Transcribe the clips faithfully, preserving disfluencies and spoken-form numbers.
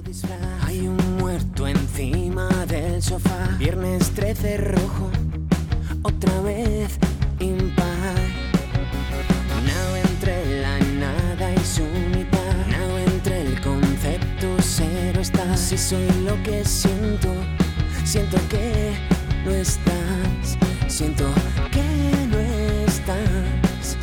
Hay un muerto encima del sofá. Viernes trece rojo, otra vez impar. Nado entre la nada y su mitad. Nado entre el concepto cero está. Si soy lo que siento, siento que no estás. Siento que no estás.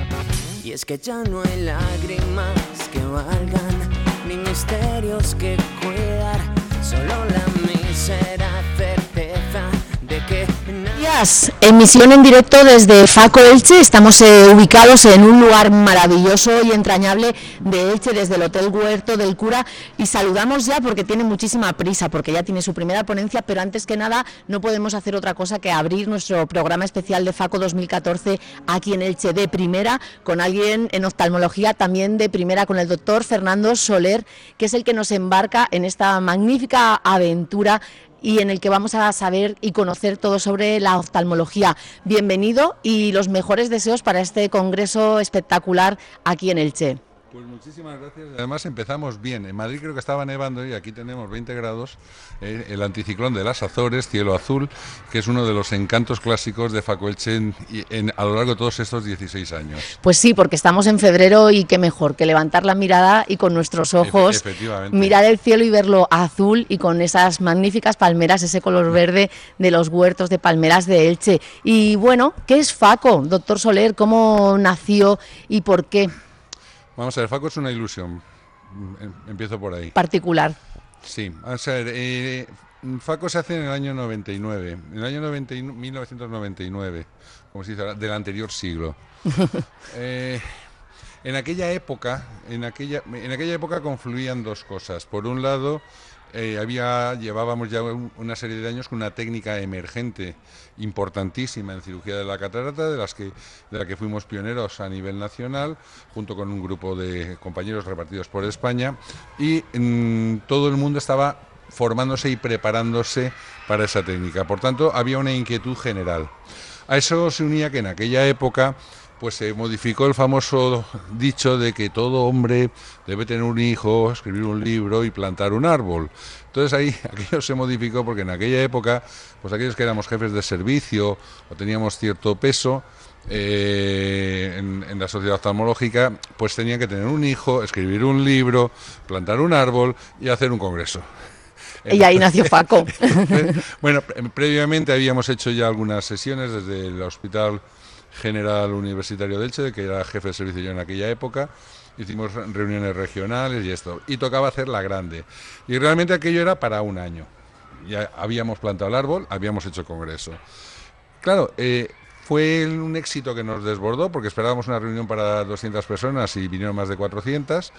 Y es que ya no hay lágrimas que valgan, ni misterios que cuidar, solo la mísera certeza de que... Días, emisión en directo desde Faco Elche. Estamos eh, ubicados en un lugar maravilloso y entrañable de Elche, desde el Hotel Huerto del Cura, y saludamos ya porque tiene muchísima prisa, porque ya tiene su primera ponencia, pero antes que nada no podemos hacer otra cosa que abrir nuestro programa especial de Faco dos mil catorce aquí en Elche de primera, con alguien en oftalmología también de primera, con el doctor Fernando Soler, que es el que nos embarca en esta magnífica aventura y en el que vamos a saber y conocer todo sobre la oftalmología. Bienvenido y los mejores deseos para este congreso espectacular aquí en Elche. Pues muchísimas gracias. Además empezamos bien. En Madrid creo que estaba nevando y aquí tenemos veinte grados. Eh, el anticiclón de las Azores, cielo azul, que es uno de los encantos clásicos de Faco Elche en, en, a lo largo de todos estos dieciséis años. Pues sí, porque estamos en febrero y qué mejor que levantar la mirada y con nuestros ojos e mirar el cielo y verlo azul, y con esas magníficas palmeras, ese color verde de los huertos de palmeras de Elche. Y bueno, ¿qué es Faco, doctor Soler? ¿Cómo nació y por qué? Vamos a ver, Faco es una ilusión. Empiezo por ahí. Particular. Sí, vamos a ver, eh, Faco se hace en el año noventa y nueve, en el año noventa, mil novecientos noventa y nueve, como se dice ahora, del anterior siglo. eh, en aquella época, en aquella, en aquella época confluían dos cosas. Por un lado, eh, había, llevábamos ya un, una serie de años con una técnica emergente importantísima en cirugía de la catarata, de las que de la que fuimos pioneros a nivel nacional, junto con un grupo de compañeros repartidos por España, y mmm, todo el mundo estaba formándose y preparándose para esa técnica. Por tanto, había una inquietud general. A eso se unía que en aquella época pues se modificó el famoso dicho de que todo hombre debe tener un hijo, escribir un libro y plantar un árbol. Entonces ahí aquello se modificó porque en aquella época, pues aquellos que éramos jefes de servicio o teníamos cierto peso eh, en, en la sociedad oftalmológica, pues tenían que tener un hijo, escribir un libro, plantar un árbol y hacer un congreso. Y ahí nació Faco. Bueno, previamente habíamos hecho ya algunas sesiones desde el Hospital General Universitario de Elche, que era jefe de servicio yo en aquella época. Hicimos reuniones regionales y esto, y tocaba hacer la grande, y realmente aquello era para un año. Ya habíamos plantado el árbol, habíamos hecho congreso. Claro, eh, fue un éxito que nos desbordó, porque esperábamos una reunión para doscientas personas y vinieron más de cuatrocientas,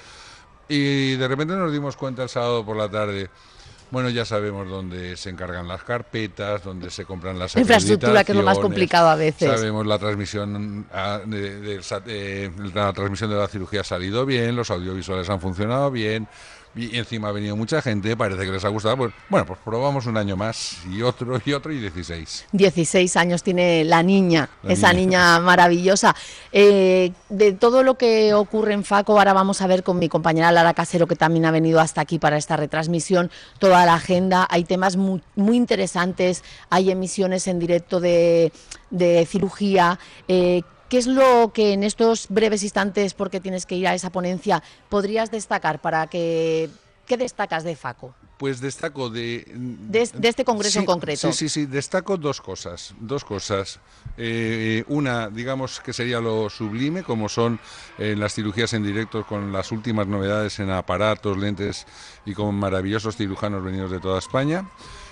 y de repente nos dimos cuenta el sábado por la tarde. Bueno, ya sabemos dónde se encargan las carpetas, dónde se compran las infraestructura, que es lo más complicado a veces. Sabemos la transmisión de, de, de, la transmisión de la cirugía ha salido bien, los audiovisuales han funcionado bien, y encima ha venido mucha gente, parece que les ha gustado. Pues, bueno, pues probamos un año más, y otro, y otro, y dieciséis. dieciséis años tiene la niña, la esa niña, niña maravillosa. Eh, de todo lo que ocurre en Faco, ahora vamos a ver con mi compañera Lara Casero, que también ha venido hasta aquí para esta retransmisión, toda la agenda. Hay temas muy, muy interesantes, hay emisiones en directo de, de cirugía. Eh, ¿Qué es lo que en estos breves instantes, porque tienes que ir a esa ponencia, podrías destacar para que... ¿Qué destacas de Faco? Pues destaco de... De, de este congreso sí, en concreto. Sí, sí, sí, destaco dos cosas, dos cosas. Eh, una, digamos que sería lo sublime, como son eh, las cirugías en directo con las últimas novedades en aparatos, lentes y con maravillosos cirujanos venidos de toda España.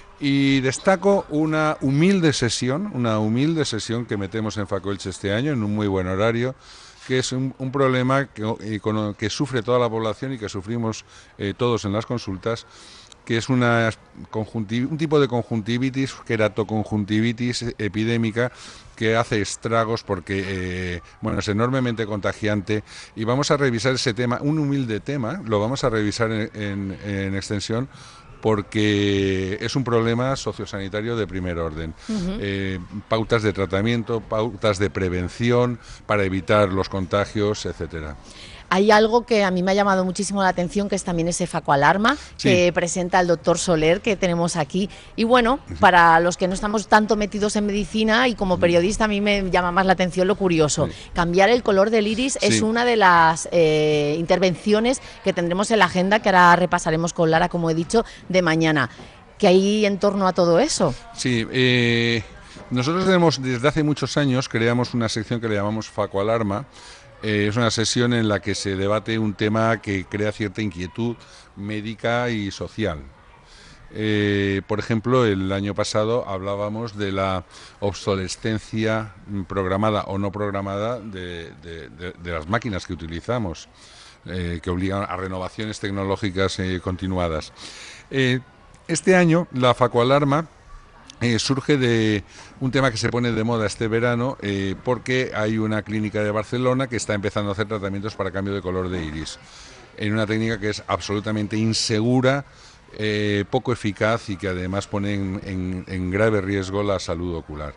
Y destaco una humilde sesión, una humilde sesión que metemos en Faco Elche este año, en un muy buen horario, que es un, un problema que, que sufre toda la población y que sufrimos eh, todos en las consultas, que es una un tipo de conjuntivitis, queratoconjuntivitis epidémica, que hace estragos porque eh, bueno, es enormemente contagiante, y vamos a revisar ese tema, un humilde tema, lo vamos a revisar en, en, en extensión, porque es un problema sociosanitario de primer orden. Uh-huh. eh, pautas de tratamiento, pautas de prevención para evitar los contagios, etcétera. Hay algo que a mí me ha llamado muchísimo la atención, que es también ese Facoalarma, sí, que presenta el doctor Soler, que tenemos aquí. Y bueno, para los que no estamos tanto metidos en medicina y como periodista, a mí me llama más la atención lo curioso. Sí. Cambiar el color del iris sí. es una de las eh, intervenciones que tendremos en la agenda, que ahora repasaremos con Lara, como he dicho, de mañana. ¿Qué hay en torno a todo eso? Sí, eh, nosotros tenemos, desde hace muchos años, creamos una sección que le llamamos Facoalarma. Eh, es una sesión en la que se debate un tema que crea cierta inquietud médica y social. Eh, por ejemplo, el año pasado hablábamos de la obsolescencia programada o no programada de, de, de, de las máquinas que utilizamos, eh, que obligan a renovaciones tecnológicas eh, continuadas. Eh, este año la Facoalarma Eh, surge de un tema que se pone de moda este verano eh, porque hay una clínica de Barcelona que está empezando a hacer tratamientos para cambio de color de iris, en una técnica que es absolutamente insegura, eh, poco eficaz y que además pone en, en, en grave riesgo la salud ocular.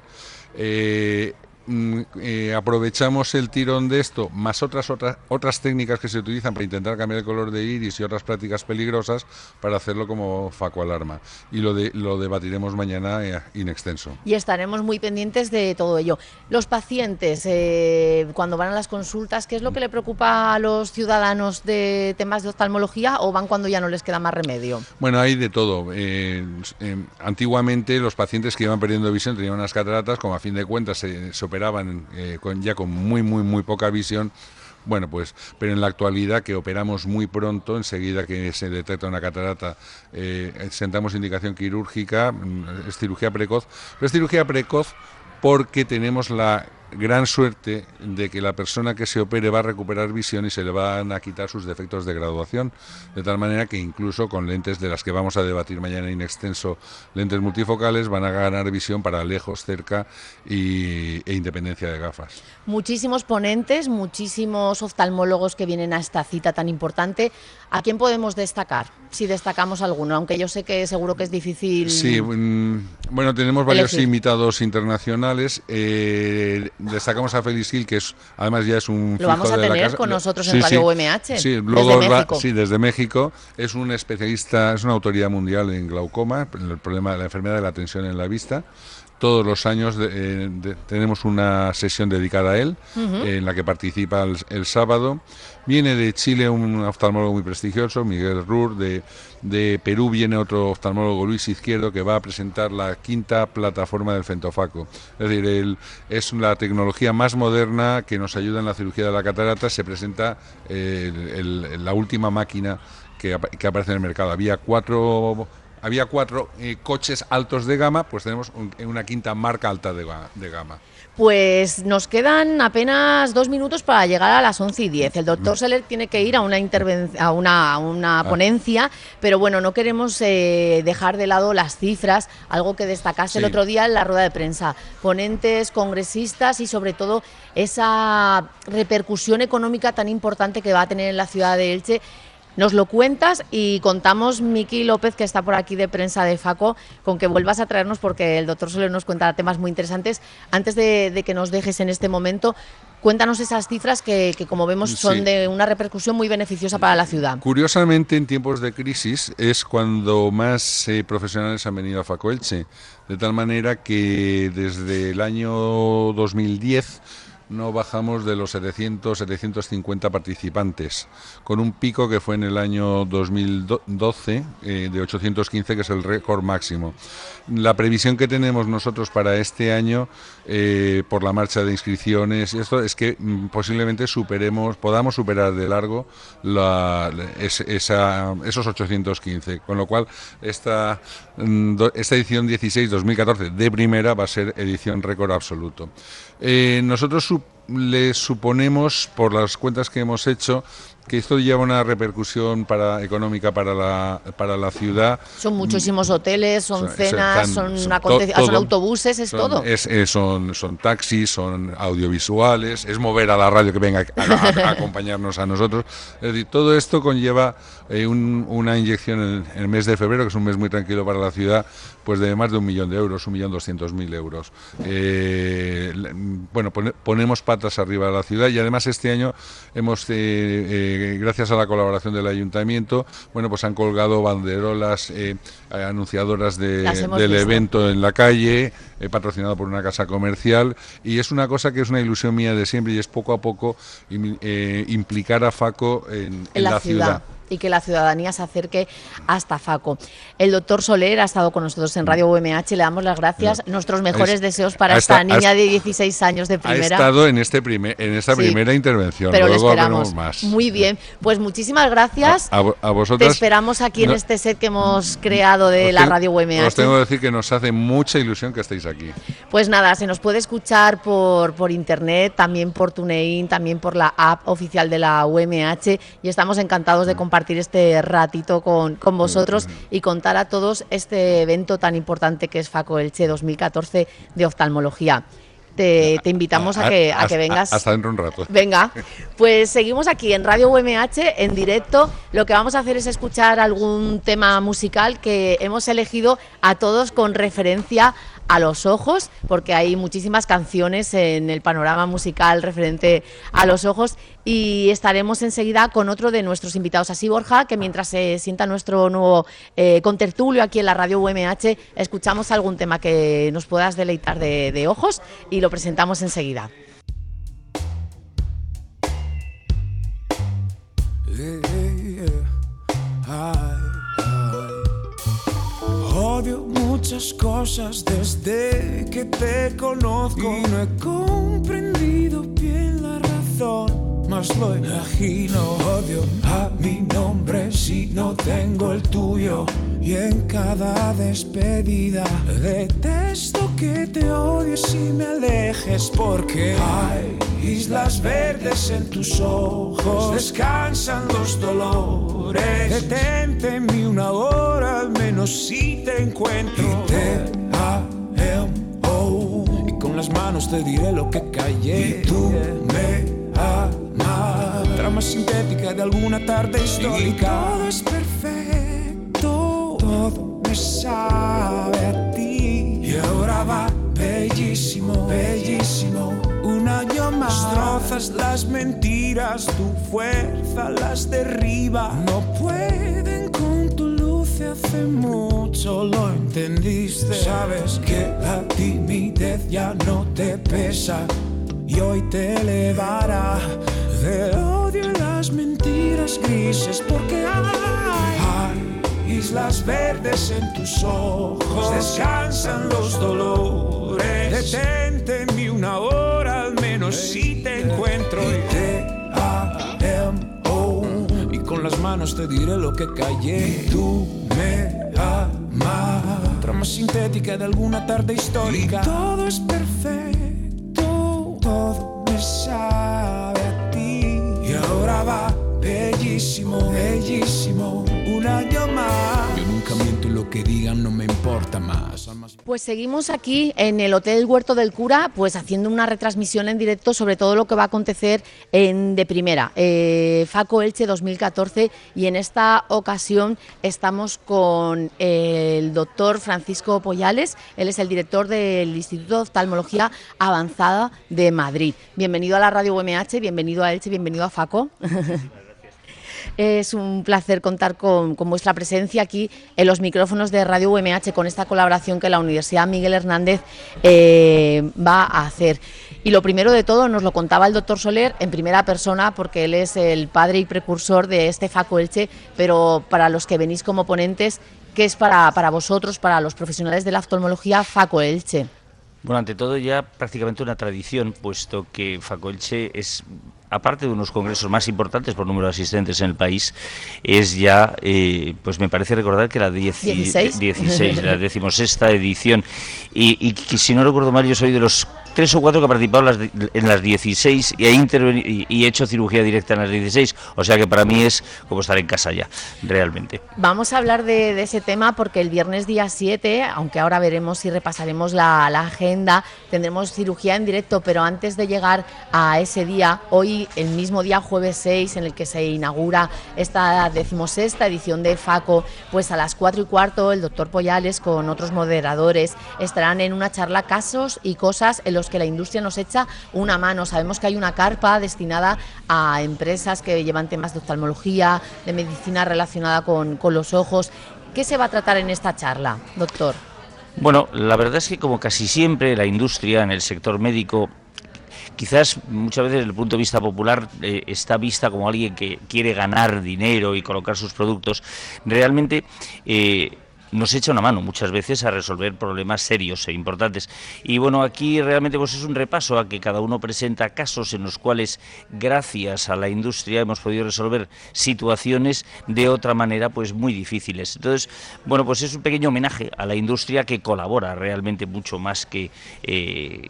Eh, Eh, aprovechamos el tirón de esto, más otras, otras otras técnicas que se utilizan para intentar cambiar el color de iris y otras prácticas peligrosas, para hacerlo como Facoalarma, y lo, de, lo debatiremos mañana eh, in extenso. Y estaremos muy pendientes de todo ello. Los pacientes, eh, cuando van a las consultas, ¿qué es lo que le preocupa a los ciudadanos de temas de oftalmología, o van cuando ya no les queda más remedio? Bueno, hay de todo. Eh, eh, antiguamente los pacientes que iban perdiendo visión tenían unas cataratas, como a fin de cuentas se, se operaban Eh, con, ya con muy muy muy poca visión. Bueno, pues, pero en la actualidad, que operamos muy pronto, enseguida que se detecta una catarata, eh, sentamos indicación quirúrgica, es cirugía precoz, pero es cirugía precoz porque tenemos la gran suerte de que la persona que se opere va a recuperar visión y se le van a quitar sus defectos de graduación, de tal manera que incluso con lentes de las que vamos a debatir mañana in extenso, lentes multifocales, van a ganar visión para lejos, cerca y, e independencia de gafas. Muchísimos ponentes, muchísimos oftalmólogos que vienen a esta cita tan importante. ¿A quién podemos destacar? Si destacamos alguno, aunque yo sé que seguro que es difícil. Sí, bueno, tenemos varios elegir. invitados internacionales. Eh, destacamos a Félix Gil, que es además ya es un Lo vamos a de tener la casa. con nosotros sí, en Radio sí, U M H. Sí, luego desde va, México. Sí, desde México. Es un especialista, es una autoridad mundial en glaucoma, el problema de la enfermedad de la tensión en la vista. Todos los años de, de, tenemos una sesión dedicada a él, uh-huh. eh, en la que participa el, el sábado. Viene de Chile un oftalmólogo muy prestigioso, Miguel Rur. De, de Perú viene otro oftalmólogo, Luis Izquierdo, que va a presentar la quinta plataforma del fentofaco. Es decir, el, es la tecnología más moderna que nos ayuda en la cirugía de la catarata. Se presenta eh, el, el, la última máquina que, que aparece en el mercado. Había cuatro... Había cuatro eh, coches altos de gama, pues tenemos un, una quinta marca alta de, de gama. Pues nos quedan apenas dos minutos para llegar a las once y diez. El doctor Soler tiene que ir a una interven- a una, a una ah. ponencia, pero bueno, no queremos eh, dejar de lado las cifras, algo que destacaste sí. el otro día en la rueda de prensa. Ponentes, congresistas y sobre todo esa repercusión económica tan importante que va a tener en la ciudad de Elche. Nos lo cuentas y contamos, Miki López, que está por aquí de prensa de Faco, con que vuelvas a traernos, porque el doctor Soler nos cuenta temas muy interesantes. Antes de, de que nos dejes en este momento, cuéntanos esas cifras que, que como vemos, son sí. de una repercusión muy beneficiosa para la ciudad. Curiosamente, en tiempos de crisis es cuando más eh, profesionales han venido a Faco Elche, de tal manera que desde el año dos mil diez... no bajamos de los setecientos, setecientos cincuenta participantes, con un pico que fue en el año dos mil doce eh, de ochocientos quince, que es el récord máximo. La previsión que tenemos nosotros para este año, eh, por la marcha de inscripciones, esto es que mm, posiblemente superemos, podamos superar de largo la, es, esa, esos ochocientos quince, con lo cual esta, esta edición dieciséis dos mil catorce de primera va a ser edición récord absoluto. Eh, nosotros le suponemos, por las cuentas que hemos hecho, que esto lleva una repercusión para, económica para la, para la ciudad. Son muchísimos hoteles, son, son cenas, son, son, to, son autobuses, es son, todo. Es, es, son, son taxis, son audiovisuales, es mover a la radio que venga a, a, a acompañarnos a nosotros. Es decir, todo esto conlleva eh, un, una inyección en, en el mes de febrero, que es un mes muy tranquilo para la ciudad, pues de más de un millón de euros, un millón doscientos mil euros. Eh, bueno, pone, ponemos patas arriba de la ciudad y además este año hemos, eh, eh, gracias a la colaboración del ayuntamiento, bueno, pues han colgado banderolas eh, anunciadoras de, del visto. evento en la calle, eh, patrocinado por una casa comercial, y es una cosa que es una ilusión mía de siempre y es poco a poco eh, implicar a Faco en, en, en la, la ciudad. ciudad. Y que la ciudadanía se acerque hasta Faco. El doctor Soler ha estado con nosotros en Radio U M H, le damos las gracias, no. nuestros mejores es, deseos para esta está, niña has, de dieciséis años de primera. Ha estado en, este primer, en esta sí, primera intervención, pero luego le esperamos más. Muy bien, pues muchísimas gracias. A, a, a vosotras. Te esperamos aquí no, en este set que hemos creado de la tengo, Radio U M H. Os tengo que decir que nos hace mucha ilusión que estéis aquí. Pues nada, se nos puede escuchar por, por internet, también por TuneIn, también por la app oficial de la U M H, y estamos encantados de compartir este ratito con, con vosotros y contar a todos este evento tan importante que es Faco Elche dos mil catorce de oftalmología. Te, te invitamos a que, a que vengas. Hasta dentro de un rato. Venga, pues seguimos aquí en Radio U M H en directo. Lo que vamos a hacer es escuchar algún tema musical que hemos elegido a todos con referencia a los ojos, porque hay muchísimas canciones en el panorama musical referente a los ojos, y estaremos enseguida con otro de nuestros invitados, así Borja, que mientras se sienta nuestro nuevo eh, contertulio aquí en la Radio U M H, escuchamos algún tema que nos puedas deleitar de, de ojos y lo presentamos enseguida. Yeah, yeah, yeah. Odio muchas cosas desde que te conozco y no he comprendido bien la razón, mas lo imagino. Odio a mi nombre si no tengo el tuyo, y en cada despedida detesto que te odies y me alejes, porque hay islas verdes en tus ojos, descansan los dolores. Detente en mí una hora al menos si te encuentro. Y te amo, y con las manos te diré lo que callé. Y tú me amas. Trama sintética de alguna tarde histórica. Y todo es perfecto, todo me sabe a ti. Y ahora va bellísimo, bellísimo. Un año más. Destrozas las mentiras, tu fuerza las derriba. No pueden con tu luz, hace mucho lo entendiste. Sabes que la timidez ya no te pesa y hoy te elevará del odio y las mentiras grises, porque hay, hay islas verdes en tus ojos, descansan los dolores. Detente en mí una hora al menos si te encuentro. Y te amo, y con las manos te diré lo que callé. Y tú me amas. Trama sintética de alguna tarde histórica. Y todo es perfecto, todo me sabe a ti. Y ahora va bellísimo, bellísimo. Un año más. Yo nunca miento y lo que digan no me importa más. Pues seguimos aquí en el Hotel Huerto del Cura, pues haciendo una retransmisión en directo sobre todo lo que va a acontecer en de primera, eh, Faco Elche dos mil catorce, y en esta ocasión estamos con el doctor Francisco Pollales. Él es el director del Instituto de Oftalmología Avanzada de Madrid. Bienvenido a la Radio U M H, bienvenido a Elche, bienvenido a Faco. Es un placer contar con, con vuestra presencia aquí en los micrófonos de Radio U M H con esta colaboración que la Universidad Miguel Hernández eh, va a hacer. Y lo primero de todo nos lo contaba el doctor Soler en primera persona, porque él es el padre y precursor de este Faco Elche, pero para los que venís como ponentes, ¿qué es para, para vosotros, para los profesionales de la oftalmología, Faco Elche? Bueno, ante todo ya prácticamente una tradición, puesto que Faco Elche es, aparte de unos congresos más importantes por número de asistentes en el país, es ya, eh, pues me parece recordar que la dieciséis, dieciséis la decimosexta edición, y, y que si no recuerdo mal yo soy de los tres o cuatro que he participado en las, en las dieciséis y he, y, y he hecho cirugía directa en las dieciséis, o sea que para mí es como estar en casa ya, realmente. Vamos a hablar de, de ese tema porque el viernes día siete, aunque ahora veremos si repasaremos la, la agenda, tendremos cirugía en directo, pero antes de llegar a ese día, hoy, el mismo día, jueves seis, en el que se inaugura esta decimosexta edición de FACO, pues a las cuatro y cuarto el doctor Poyales con otros moderadores estarán en una charla casos y cosas en los que la industria nos echa una mano. Sabemos que hay una carpa destinada a empresas que llevan temas de oftalmología, de medicina relacionada con, con los ojos. ¿Qué se va a tratar en esta charla, doctor? Bueno, la verdad es que como casi siempre la industria en el sector médico, quizás muchas veces desde el punto de vista popular eh, está vista como alguien que quiere ganar dinero y colocar sus productos, realmente eh, nos echa una mano muchas veces a resolver problemas serios e importantes. Y bueno, aquí realmente pues es un repaso a que cada uno presenta casos en los cuales, gracias a la industria, hemos podido resolver situaciones de otra manera pues muy difíciles. Entonces, bueno, pues es un pequeño homenaje a la industria que colabora realmente mucho más que... Eh,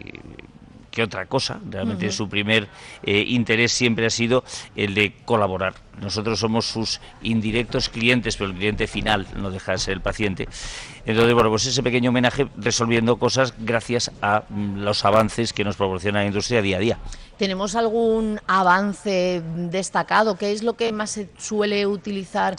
que otra cosa. Realmente uh-huh. su primer eh, interés siempre ha sido el de colaborar. Nosotros somos sus indirectos clientes, pero el cliente final no deja de ser el paciente. Entonces, bueno, pues ese pequeño homenaje resolviendo cosas gracias a mm, los avances que nos proporciona la industria día a día. ¿Tenemos algún avance destacado? ¿Qué es lo que más se suele utilizar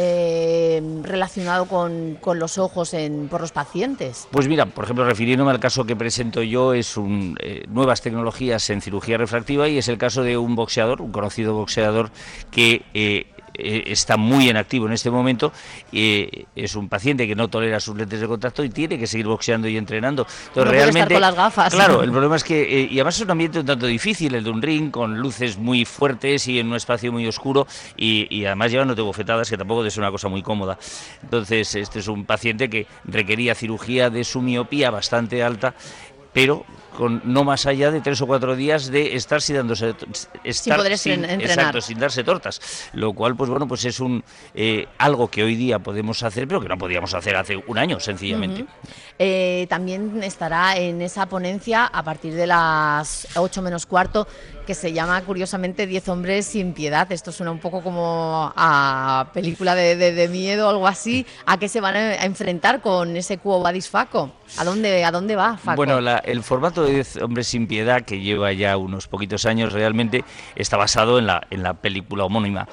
eh, relacionado con, con los ojos en, por los pacientes? Pues mira, por ejemplo, refiriéndome al caso que presento yo, es un, eh, nuevas tecnologías en cirugía refractiva, y es el caso de un boxeador, un conocido boxeador que eh, eh, está muy en activo en este momento. Eh, es un paciente que no tolera sus lentes de contacto y tiene que seguir boxeando y entrenando. Entonces, no realmente, puede estar con las gafas. Claro, el problema es que, eh, y además es un ambiente un tanto difícil, el de un ring, con luces muy fuertes y en un espacio muy oscuro, y, y además llevándote bofetadas, que tampoco es una cosa muy cómoda. Entonces, este es un paciente que requería cirugía de su miopía bastante alta, pero con no más allá de tres o cuatro días de estar sin dándose estar sin poder sin, entrenar. Exacto, sin darse tortas, lo cual pues bueno, pues es un eh, algo que hoy día podemos hacer, pero que no podíamos hacer hace un año, sencillamente. Uh-huh. eh, también estará en esa ponencia a partir de las ocho menos cuarto, que se llama curiosamente diez hombres sin piedad. Esto suena un poco como a película de, de, de miedo o algo así. ¿A qué se van a enfrentar con ese Quo Vadis Faco? ¿A dónde, a dónde va Faco? Bueno, la, el formato de diez hombres sin piedad, que lleva ya unos poquitos años, realmente está basado en la, en la película homónima.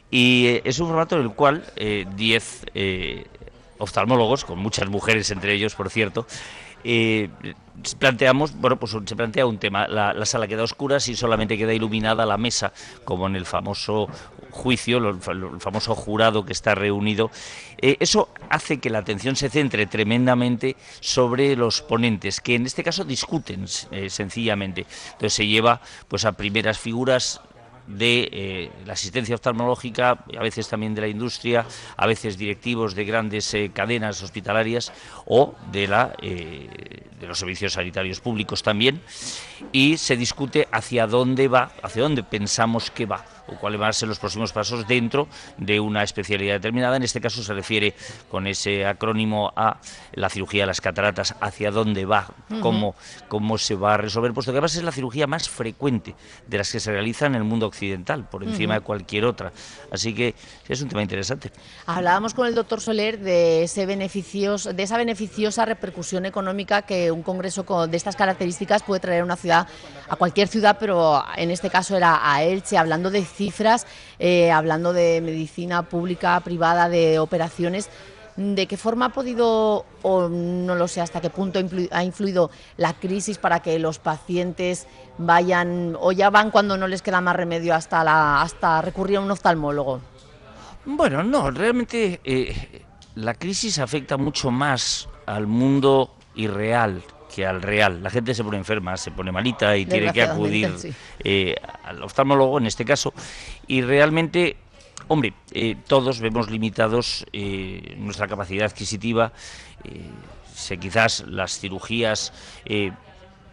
Y eh, es un formato en el cual diez eh, eh, oftalmólogos, con muchas mujeres entre ellos, por cierto, Eh, planteamos, bueno, pues se plantea un tema, la, la sala queda oscura si solamente queda iluminada la mesa, como en el famoso juicio, lo, lo, el famoso jurado que está reunido. Eh, eso hace que la atención se centre tremendamente sobre los ponentes, que en este caso discuten eh, sencillamente. Entonces se lleva pues a primeras figuras de eh, la asistencia oftalmológica, a veces también de la industria, a veces directivos de grandes eh, cadenas hospitalarias o de, la, eh, de los servicios sanitarios públicos también, y se discute hacia dónde va, hacia dónde pensamos que va, o cuáles van a ser los próximos pasos dentro de una especialidad determinada. En este caso se refiere con ese acrónimo a la cirugía de las cataratas, hacia dónde va, uh-huh. cómo, cómo se va a resolver, puesto que además es la cirugía más frecuente de las que se realizan en el mundo occidental, por encima uh-huh. de cualquier otra. Así que es un tema interesante. Hablábamos con el doctor Soler de, ese beneficios, de esa beneficiosa repercusión económica que un congreso de estas características puede traer a una ciudad, a cualquier ciudad, pero en este caso era a Elche, hablando de cifras, eh, hablando de medicina pública, privada, de operaciones. ¿De qué forma ha podido, o no lo sé hasta qué punto ha influido la crisis para que los pacientes vayan, o ya van cuando no les queda más remedio hasta, la, hasta recurrir a un oftalmólogo? Bueno, no, realmente eh, la crisis afecta mucho más al mundo irreal que al real. La gente se pone enferma, se pone malita y tiene que acudir sí. eh, al oftalmólogo en este caso, y realmente, hombre, eh, todos vemos limitados eh, nuestra capacidad adquisitiva. Eh, si quizás las cirugías eh,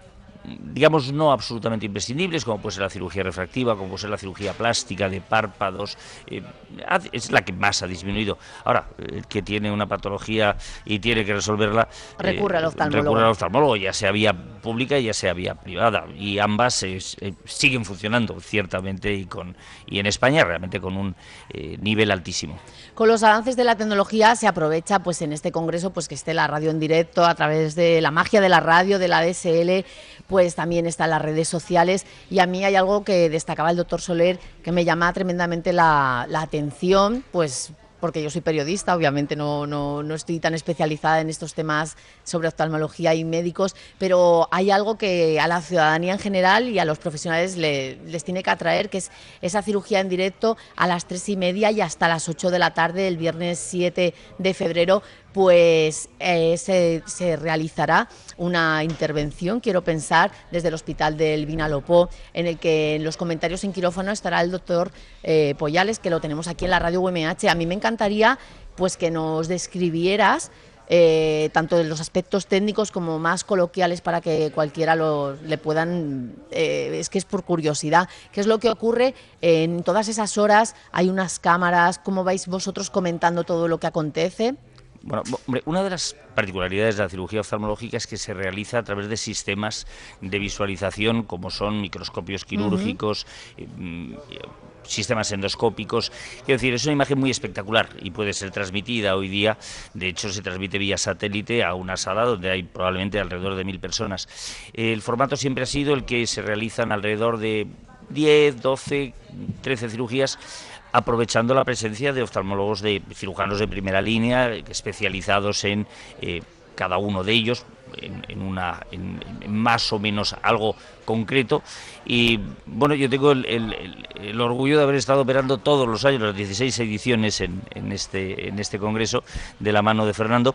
digamos, no absolutamente imprescindibles, como puede ser la cirugía refractiva, como puede ser la cirugía plástica de párpados, eh, es la que más ha disminuido. Ahora, el que tiene una patología y tiene que resolverla, recurre eh, al oftalmólogo. Recurre al oftalmólogo, ya sea vía pública, ya sea vía privada, y ambas eh, eh, siguen funcionando, ciertamente, y, con, y en España realmente con un eh, nivel altísimo. Con los avances de la tecnología se aprovecha, pues en este congreso, pues que esté la radio en directo a través de la magia de la radio, de la D S L, pues también están las redes sociales, y a mí hay algo que destacaba el doctor Soler que me llama tremendamente la, la atención, pues porque yo soy periodista, obviamente no, no, no estoy tan especializada en estos temas sobre oftalmología y médicos, pero hay algo que a la ciudadanía en general y a los profesionales le, les tiene que atraer, que es esa cirugía en directo a las tres y media y hasta las ocho de la tarde el viernes siete de febrero, pues eh, se, se realizará una intervención, quiero pensar, desde el Hospital del Vinalopó, en el que en los comentarios en quirófano estará el doctor eh, Poyales, que lo tenemos aquí en la radio U M H. A mí me encantaría pues que nos describieras eh, tanto de los aspectos técnicos como más coloquiales para que cualquiera lo, le puedan, eh, es que es por curiosidad, qué es lo que ocurre en todas esas horas, hay unas cámaras, ¿cómo vais vosotros comentando todo lo que acontece? Bueno, hombre, una de las particularidades de la cirugía oftalmológica es que se realiza a través de sistemas de visualización como son microscopios quirúrgicos, uh-huh. eh, sistemas endoscópicos. Quiero decir, es una imagen muy espectacular y puede ser transmitida hoy día. De hecho, se transmite vía satélite a una sala donde hay probablemente alrededor de mil personas. El formato siempre ha sido el que se realizan alrededor de diez, doce, trece cirugías, aprovechando la presencia de oftalmólogos, de cirujanos de primera línea, especializados en eh, cada uno de ellos, en, en, una, en, en más o menos algo concreto. Y bueno, yo tengo el, el, el orgullo de haber estado operando todos los años, las dieciséis ediciones en, en, este, en este congreso, de la mano de Fernando,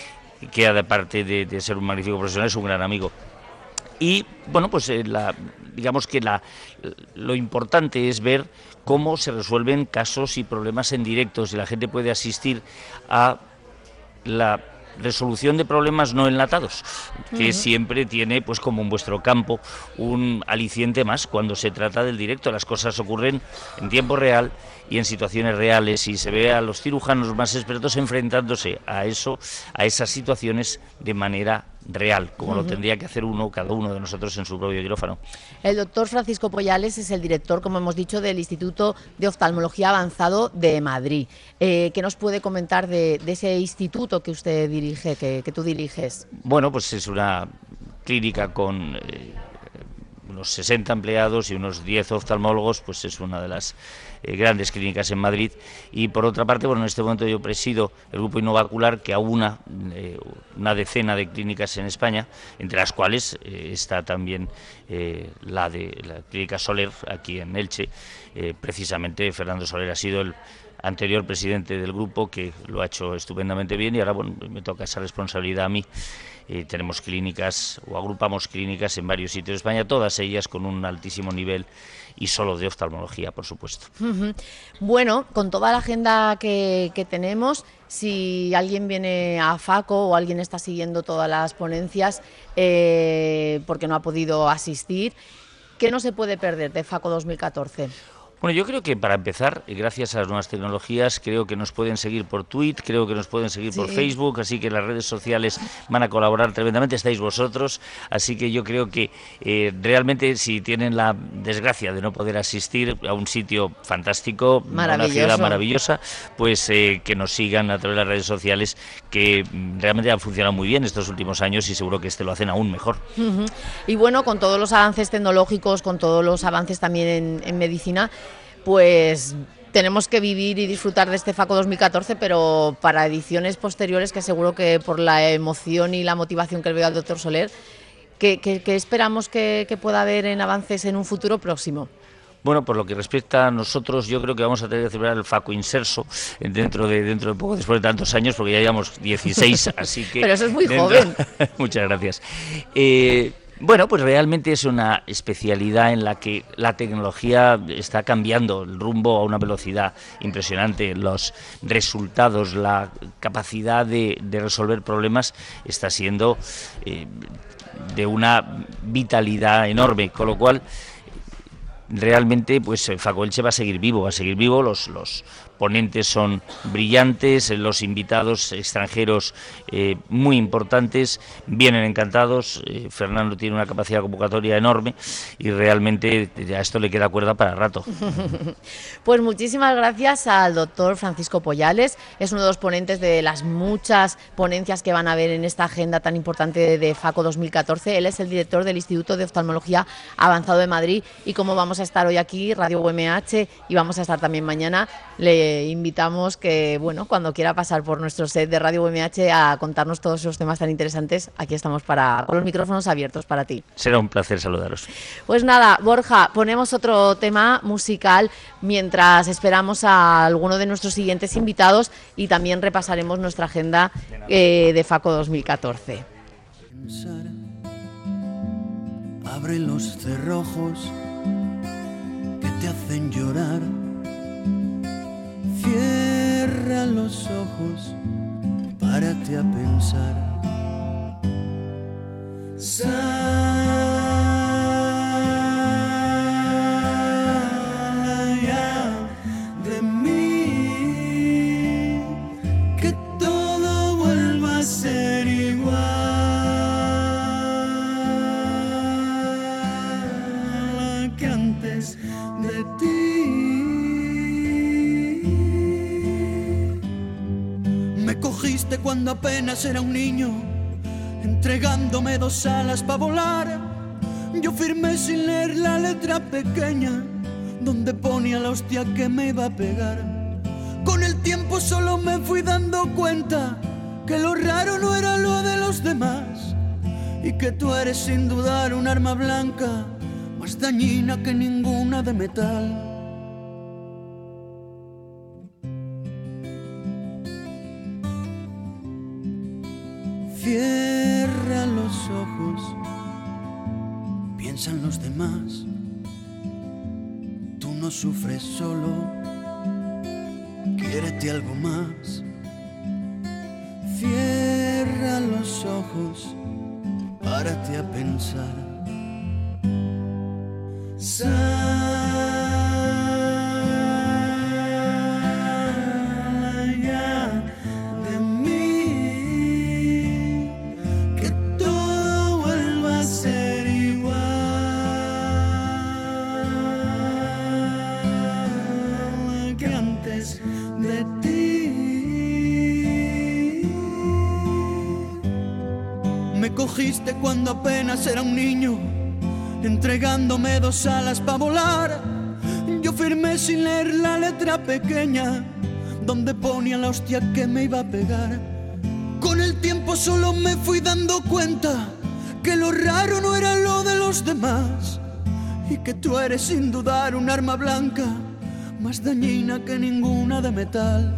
que aparte de, de ser un magnífico profesional, es un gran amigo. Y bueno, pues eh, la, digamos que la, lo importante es ver cómo se resuelven casos y problemas en directo, si la gente puede asistir a la resolución de problemas no enlatados, que uh-huh. siempre tiene, pues como en vuestro campo, un aliciente más cuando se trata del directo. Las cosas ocurren en tiempo real y en situaciones reales, y se ve a los cirujanos más expertos enfrentándose a eso, a esas situaciones de manera real, como uh-huh. lo tendría que hacer uno, cada uno de nosotros en su propio quirófano. El doctor Francisco Poyales es el director, como hemos dicho, del Instituto de Oftalmología Avanzado de Madrid. Eh, ¿Qué nos puede comentar de, de ese instituto que usted dirige, que, que tú diriges? Bueno, pues es una clínica con eh, unos sesenta empleados y unos diez oftalmólogos, pues es una de las eh, grandes clínicas en Madrid. Y por otra parte, bueno, en este momento yo presido el grupo Innovacular, que aúna eh, una decena de clínicas en España, entre las cuales eh, está también eh, la de la clínica Soler, aquí en Elche. Eh, precisamente Fernando Soler ha sido el anterior presidente del grupo, que lo ha hecho estupendamente bien, y ahora bueno, me toca esa responsabilidad a mí. Eh, tenemos clínicas o agrupamos clínicas en varios sitios de España, todas ellas con un altísimo nivel y solo de oftalmología, por supuesto. Uh-huh. Bueno, con toda la agenda que, que tenemos, si alguien viene a FACO o alguien está siguiendo todas las ponencias eh, porque no ha podido asistir, ¿qué no se puede perder de FACO dos mil catorce? Bueno, yo creo que para empezar, gracias a las nuevas tecnologías, creo que nos pueden seguir por Twitter, creo que nos pueden seguir sí. por Facebook, así que las redes sociales van a colaborar tremendamente, estáis vosotros, así que yo creo que eh, realmente si tienen la desgracia de no poder asistir a un sitio fantástico, a una ciudad maravillosa, pues eh, que nos sigan a través de las redes sociales, que realmente han funcionado muy bien estos últimos años y seguro que este lo hacen aún mejor. Uh-huh. Y bueno, con todos los avances tecnológicos, con todos los avances también en, en medicina, pues tenemos que vivir y disfrutar de este FACO dos mil catorce, pero para ediciones posteriores, que seguro que por la emoción y la motivación que le veo al doctor Soler, ¿qué, qué, qué esperamos que, que pueda haber en avances en un futuro próximo? Bueno, por lo que respecta a nosotros, yo creo que vamos a tener que celebrar el FACO Inserso dentro de dentro de poco, después de tantos años, porque ya llevamos dieciséis, así que... Pero eso es muy dentro... joven. Muchas gracias. Eh, Bueno, pues realmente es una especialidad en la que la tecnología está cambiando el rumbo a una velocidad impresionante. Los resultados, la capacidad de, de resolver problemas está siendo eh, de una vitalidad enorme, con lo cual realmente pues Faco Elche va a seguir vivo, va a seguir vivo, los, los ponentes son brillantes, los invitados extranjeros eh, muy importantes, vienen encantados, eh, Fernando tiene una capacidad convocatoria enorme y realmente a esto le queda cuerda para rato. Pues muchísimas gracias al doctor Francisco Poyales, es uno de los ponentes de las muchas ponencias que van a haber en esta agenda tan importante de, de Faco dos mil catorce, él es el director del Instituto de Oftalmología Avanzado de Madrid y como vamos a estar hoy aquí, Radio U M H, y vamos a estar también mañana, le invitamos que, bueno, cuando quiera pasar por nuestro set de Radio U M H a contarnos todos esos temas tan interesantes, aquí estamos para, con los micrófonos abiertos para ti. Será un placer saludaros. Pues nada, Borja, ponemos otro tema musical mientras esperamos a alguno de nuestros siguientes invitados y también repasaremos nuestra agenda eh, de Faco dos mil catorce. Abre los cerrojos que te hacen llorar. Cierra los ojos, párate a pensar. Sal ya de mí, que todo vuelva a ser igual que antes de ti. Me cogiste cuando apenas era un niño, entregándome dos alas para volar. Yo firmé sin leer la letra pequeña, donde ponía la hostia que me iba a pegar. Con el tiempo solo me fui dando cuenta que lo raro no era lo de los demás, y que tú eres sin dudar un arma blanca, más dañina que ninguna de metal. Cierra los ojos, piensa en los demás. Tú no sufres solo, quiérete algo más. Cierra los ojos, párate a pensar. Sal de ti. Me cogiste cuando apenas era un niño, entregándome dos alas para volar. Yo firmé sin leer la letra pequeña, donde ponía la hostia que me iba a pegar. Con el tiempo solo me fui dando cuenta que lo raro no era lo de los demás, y que tú eres sin dudar un arma blanca, más dañina que ninguna de metal.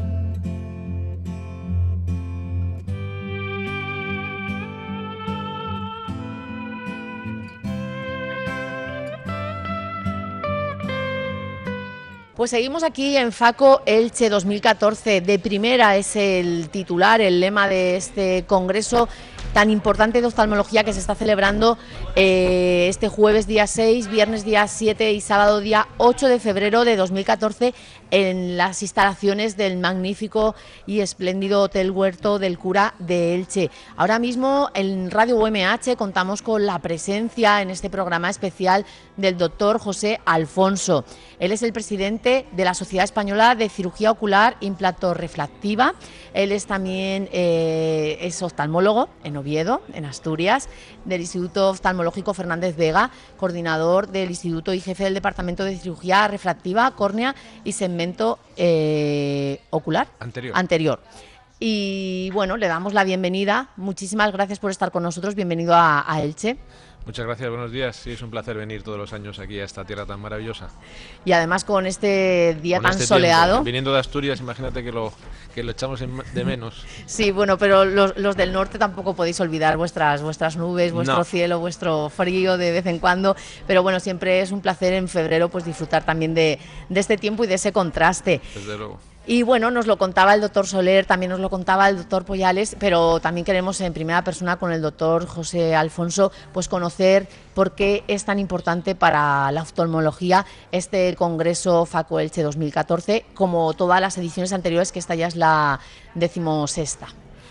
Pues seguimos aquí en Faco Elche dos mil catorce. De primera es el titular, el lema de este congreso tan importante de oftalmología que se está celebrando eh, este jueves día seis, viernes día siete y sábado día ocho de febrero de dos mil catorce en las instalaciones del magnífico y espléndido Hotel Huerto del Cura de Elche. Ahora mismo en Radio U M H contamos con la presencia en este programa especial del doctor José Alfonso. Él es el presidente de la Sociedad Española de Cirugía Ocular Implantorrefractiva. Él es también eh, es oftalmólogo en Oviedo, en Asturias, del Instituto Oftalmológico Fernández Vega, coordinador del Instituto y jefe del Departamento de Cirugía Refractiva, Córnea y Segmento eh, Ocular anterior. anterior. Y bueno, le damos la bienvenida. Muchísimas gracias por estar con nosotros. Bienvenido a, a Elche. Muchas gracias, buenos días. Sí, es un placer venir todos los años aquí a esta tierra tan maravillosa. Y además con este día Con tan este soleado. tiempo. Viniendo de Asturias, imagínate que lo, que lo echamos en- de menos. Sí, bueno, pero los, los del norte tampoco podéis olvidar vuestras, vuestras nubes, vuestro No. cielo, vuestro frío de vez en cuando. Pero bueno, siempre es un placer en febrero pues disfrutar también de, de este tiempo y de ese contraste. Desde luego. Y bueno, nos lo contaba el doctor Soler, también nos lo contaba el doctor Poyales, pero también queremos en primera persona con el doctor José Alfonso pues conocer por qué es tan importante para la oftalmología este Congreso FACO Elche dos mil catorce, como todas las ediciones anteriores, que esta ya es la decimosexta.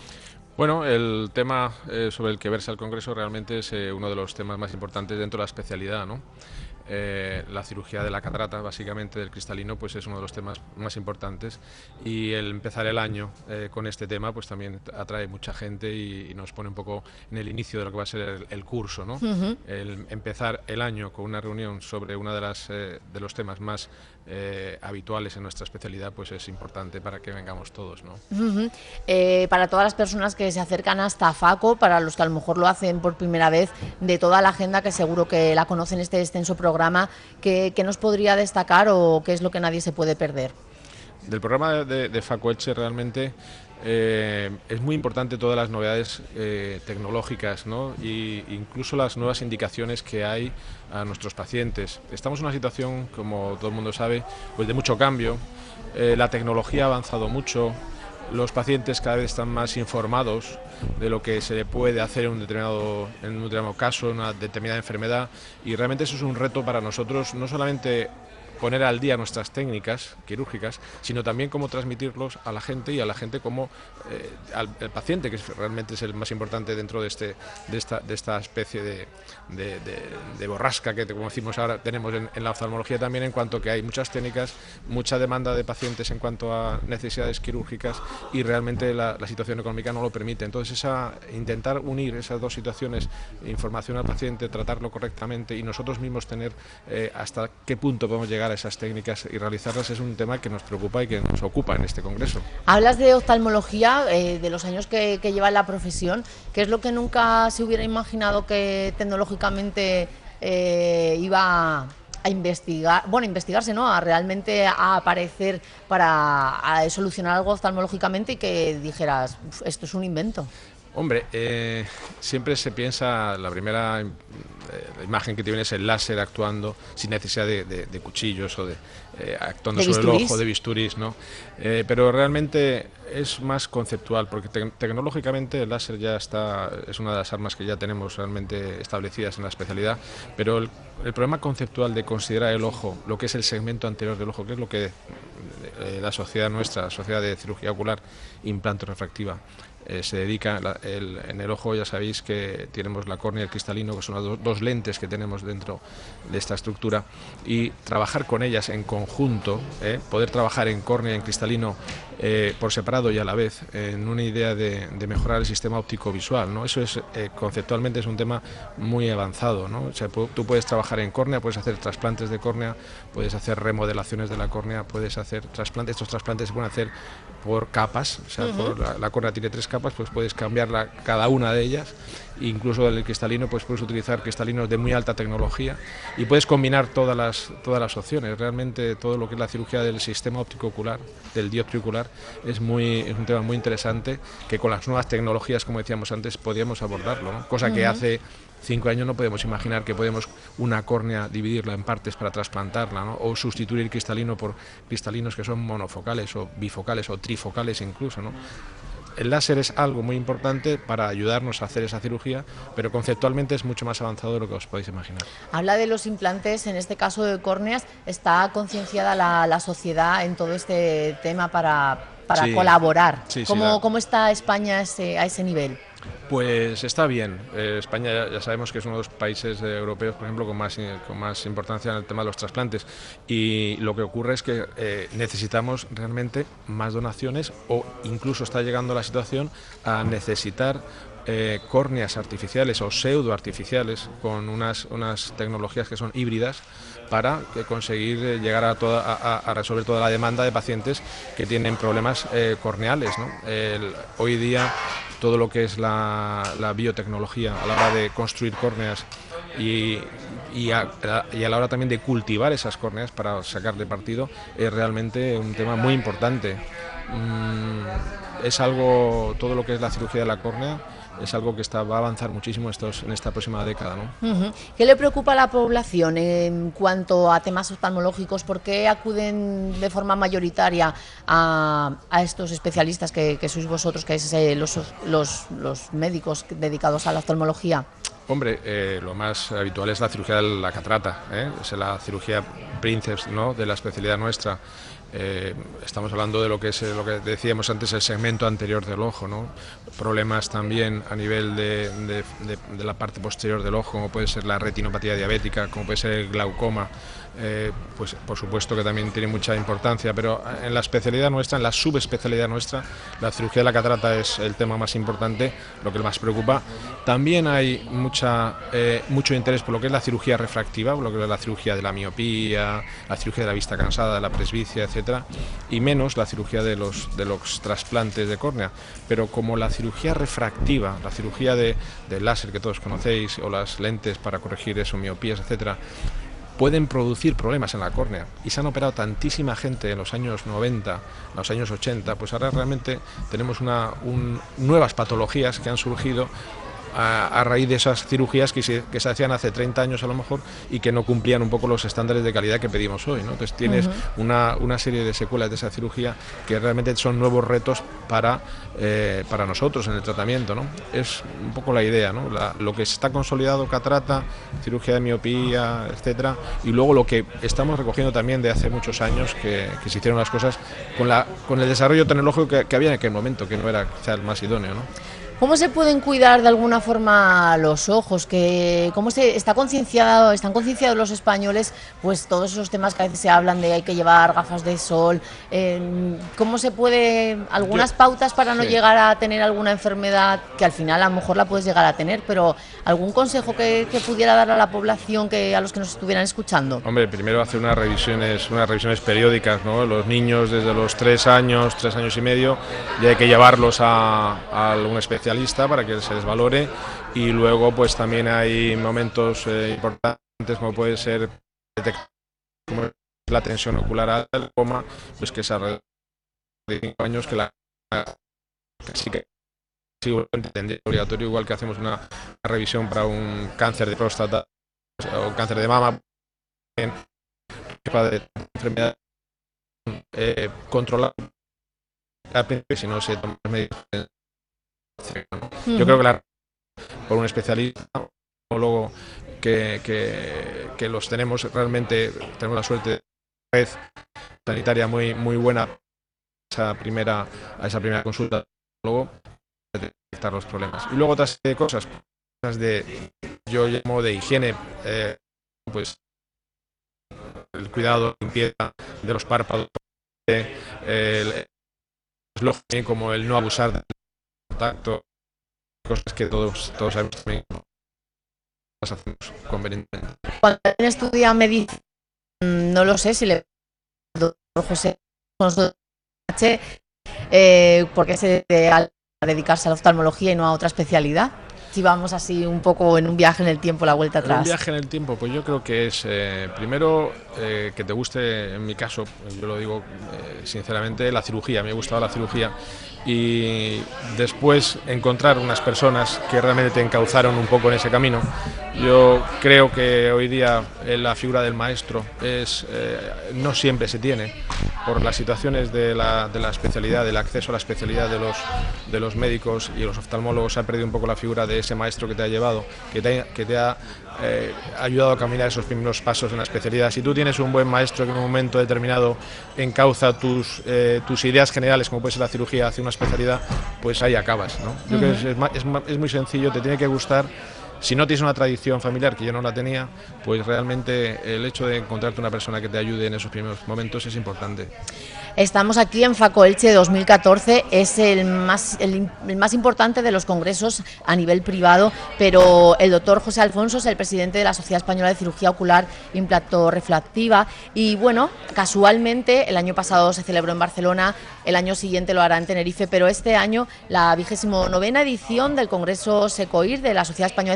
Bueno, el tema eh, sobre el que versa el Congreso realmente es eh, uno de los temas más importantes dentro de la especialidad, ¿no? Eh, la cirugía de la catarata, básicamente del cristalino, pues es uno de los temas más importantes, y el empezar el año eh, con este tema pues también atrae mucha gente y, y nos pone un poco en el inicio de lo que va a ser el, el curso, ¿no? Uh-huh. El empezar el año con una reunión sobre uno de, las, eh, de los temas más eh, habituales en nuestra especialidad, pues es importante para que vengamos todos, ¿no? Uh-huh. Eh, para todas las personas que se acercan hasta FACO, para los que a lo mejor lo hacen por primera vez, de toda la agenda, que seguro que la conocen, este extenso programa, ¿qué, qué nos podría destacar o qué es lo que nadie se puede perder? Del programa de, de FACO Elche realmente eh, es muy importante todas las novedades eh, tecnológicas, ¿no? Y incluso las nuevas indicaciones que hay a nuestros pacientes. Estamos en una situación, como todo el mundo sabe, pues de mucho cambio. Eh, la tecnología ha avanzado mucho. Los pacientes cada vez están más informados de lo que se le puede hacer en un determinado, en un determinado caso, en una determinada enfermedad, y realmente eso es un reto para nosotros, no solamente poner al día nuestras técnicas quirúrgicas, sino también cómo transmitirlos a la gente y a la gente como eh, al, al paciente, que es, realmente es el más importante dentro de, este, de, esta, de esta especie de, de, de, de borrasca que, como decimos ahora, tenemos en, en la oftalmología también, en cuanto que hay muchas técnicas, mucha demanda de pacientes en cuanto a necesidades quirúrgicas, y realmente la, la situación económica no lo permite. Entonces, esa, intentar unir esas dos situaciones, información al paciente, tratarlo correctamente, y nosotros mismos tener eh, hasta qué punto podemos llegar a esas técnicas y realizarlas, es un tema que nos preocupa y que nos ocupa en este congreso. Hablas de oftalmología, eh, de los años que, que lleva la profesión. ¿Qué es lo que nunca se hubiera imaginado que tecnológicamente eh, iba a investigar, bueno, investigarse, ¿no? A realmente a aparecer para a solucionar algo oftalmológicamente y que dijeras, esto es un invento? Hombre, eh, siempre se piensa, la primera eh, la imagen que te viene es el láser actuando sin necesidad de, de, de cuchillos o de eh, actuando ¿De sobre bisturís? el ojo, de bisturís, ¿no? Eh, pero realmente es más conceptual, porque te tecnológicamente el láser ya está, es una de las armas que ya tenemos realmente establecidas en la especialidad, pero el, el problema conceptual de considerar el ojo, lo que es el segmento anterior del ojo, que es lo que eh, la sociedad nuestra, la sociedad de cirugía ocular implante refractiva, Eh, se dedica, la, el, en el ojo ya sabéis que tenemos la córnea y el cristalino, que son las do, dos lentes que tenemos dentro de esta estructura, y trabajar con ellas en conjunto, eh, poder trabajar en córnea y en cristalino eh, por separado y a la vez, eh, en una idea de, de mejorar el sistema óptico visual, ¿no? Eso es, eh, conceptualmente es un tema muy avanzado, ¿no? O sea, tú puedes trabajar en córnea, puedes hacer trasplantes de córnea, puedes hacer remodelaciones de la córnea, puedes hacer trasplantes, estos trasplantes se pueden hacer por capas, o sea, uh-huh. por la, la córnea tiene tres capas, pues puedes cambiarla cada una de ellas, incluso el cristalino, pues puedes utilizar cristalinos de muy alta tecnología y puedes combinar todas las, todas las opciones. Realmente todo lo que es la cirugía del sistema óptico ocular, del dioptrio ocular, es, muy, es un tema muy interesante, que con las nuevas tecnologías, como decíamos antes, podíamos abordarlo, ¿no? Cosa uh-huh. que hace cinco años no podemos imaginar que podemos una córnea dividirla en partes para trasplantarla, ¿no? O sustituir el cristalino por cristalinos que son monofocales o bifocales o trifocales incluso, ¿no? El láser es algo muy importante para ayudarnos a hacer esa cirugía, pero conceptualmente es mucho más avanzado de lo que os podéis imaginar. Habla de los implantes, en este caso de córneas. ¿Está concienciada la, la sociedad en todo este tema para, para sí, colaborar? Sí, ¿Cómo, sí, la... ¿Cómo está España a ese, a ese nivel? Pues está bien. Eh, España ya, ya sabemos que es uno de los países eh, europeos, por ejemplo, con más, con más importancia en el tema de los trasplantes. Y lo que ocurre es que eh, necesitamos realmente más donaciones, o incluso está llegando la situación a necesitar eh, córneas artificiales o pseudo artificiales con unas, unas tecnologías que son híbridas, para conseguir llegar a, toda, a, a resolver toda la demanda de pacientes que tienen problemas eh, corneales, ¿no? El, hoy día todo lo que es la, la biotecnología a la hora de construir córneas y, y, a, y a la hora también de cultivar esas córneas para sacarle partido es realmente un tema muy importante. Mm, es algo, todo lo que es la cirugía de la córnea es algo que está, va a avanzar muchísimo estos, en esta próxima década, ¿no? Uh-huh. ¿Qué le preocupa a la población en cuanto a temas oftalmológicos? ¿Por qué acuden de forma mayoritaria a, a estos especialistas que, que sois vosotros, que es eh, los, los, los médicos dedicados a la oftalmología? Hombre, eh, lo más habitual es la cirugía de la catarata, ¿eh? Es la cirugía princeps, ¿no?, de la especialidad nuestra. Eh, estamos hablando de lo que es lo que decíamos antes, el segmento anterior del ojo, ¿no? Problemas también a nivel de, de, de, de la parte posterior del ojo, como puede ser la retinopatía diabética, como puede ser el glaucoma. Eh, pues por supuesto que también tiene mucha importancia, pero en la especialidad nuestra, en la subespecialidad nuestra, la cirugía de la catarata es el tema más importante, lo que más preocupa. También hay mucha, eh, mucho interés por lo que es la cirugía refractiva, por lo que es la cirugía de la miopía, la cirugía de la vista cansada, de la presbicia, etcétera, y menos la cirugía de los, de los trasplantes de córnea. Pero como la cirugía refractiva, la cirugía de, de láser que todos conocéis, o las lentes para corregir eso, miopías, etcétera, pueden producir problemas en la córnea, y se han operado tantísima gente en los años noventa, en los años ochenta, pues ahora realmente tenemos una, un, nuevas patologías que han surgido a, a raíz de esas cirugías que se, que se hacían hace treinta años a lo mejor y que no cumplían un poco los estándares de calidad que pedimos hoy, ¿no? Entonces tienes uh-huh. una, una serie de secuelas de esa cirugía que realmente son nuevos retos para, eh, para nosotros en el tratamiento, ¿no? Es un poco la idea, ¿no? La, lo que está consolidado, catarata, cirugía de miopía, etcétera, y luego lo que estamos recogiendo también de hace muchos años que, que se hicieron las cosas con, la, con el desarrollo tecnológico que, que había en aquel momento, que no era quizá el más idóneo, ¿no? ¿Cómo se pueden cuidar de alguna forma los ojos? Que ¿Cómo se está concienciado, están concienciados los españoles? Pues todos esos temas que a veces se hablan de hay que llevar gafas de sol. Eh, ¿Cómo se puede, algunas Yo, pautas para no sí. llegar a tener alguna enfermedad que al final a lo mejor la puedes llegar a tener, pero algún consejo que, que pudiera dar a la población, que a los que nos estuvieran escuchando? Hombre, primero hacer unas revisiones, unas revisiones periódicas, ¿no? Los niños desde los tres años, tres años y medio, ya hay que llevarlos a, a algún especialista para que se les valore, y luego pues también hay momentos eh, importantes como puede ser como la tensión ocular alta, el coma, pues que es alrededor de cinco años, que la sí que sigo entendiendo obligatorio, igual que hacemos una, una revisión para un cáncer de próstata o cáncer de mama, para de enfermedad eh, controlada, si no se toma medidas. Yo creo que la, por un especialista o luego que, que, que los tenemos, realmente tenemos la suerte de una red sanitaria muy muy buena a esa primera, a esa primera consulta, luego detectar los problemas. Y luego otras cosas, cosas de, yo llamo de higiene, eh, pues el cuidado, limpieza de los párpados, eh, el, el, como el no abusar de contacto, cosas que todos todos sabemos también las hacemos convenientemente. Cuando alguien estudia medicina, no lo sé si le doctor José eh, ¿por qué se debe a dedicarse a la oftalmología y no a otra especialidad? Si vamos así un poco en un viaje en el tiempo, la vuelta atrás. Un viaje en el tiempo, pues yo creo que es eh, primero eh, que te guste, en mi caso, yo lo digo eh, sinceramente, la cirugía, me ha gustado la cirugía, y después encontrar unas personas que realmente te encauzaron un poco en ese camino. Yo creo que hoy día eh, la figura del maestro es eh, no siempre se tiene, por las situaciones de la, de la especialidad, del acceso a la especialidad de los, de los médicos y los oftalmólogos, se ha perdido un poco la figura de ese maestro que te ha llevado, que te, que te ha eh, ayudado a caminar esos primeros pasos en la especialidad. Si tú tienes un buen maestro que en un momento determinado encauza tus, eh, tus ideas generales, como puede ser la cirugía, hacia una especialidad, pues ahí acabas, ¿no? Yo uh-huh. creo que es, es, es muy sencillo, te tiene que gustar. Si no tienes una tradición familiar, que yo no la tenía, pues realmente el hecho de encontrarte una persona que te ayude en esos primeros momentos es importante. Estamos aquí en Faco Elche dos mil catorce, es el más, el, el más importante de los congresos a nivel privado, pero el doctor José Alfonso es el presidente de la Sociedad Española de Cirugía Ocular Implantorrefractiva, y bueno, casualmente el año pasado se celebró en Barcelona, el año siguiente lo hará en Tenerife, pero este año la vigésimo novena edición del Congreso SECOIR de la Sociedad Española de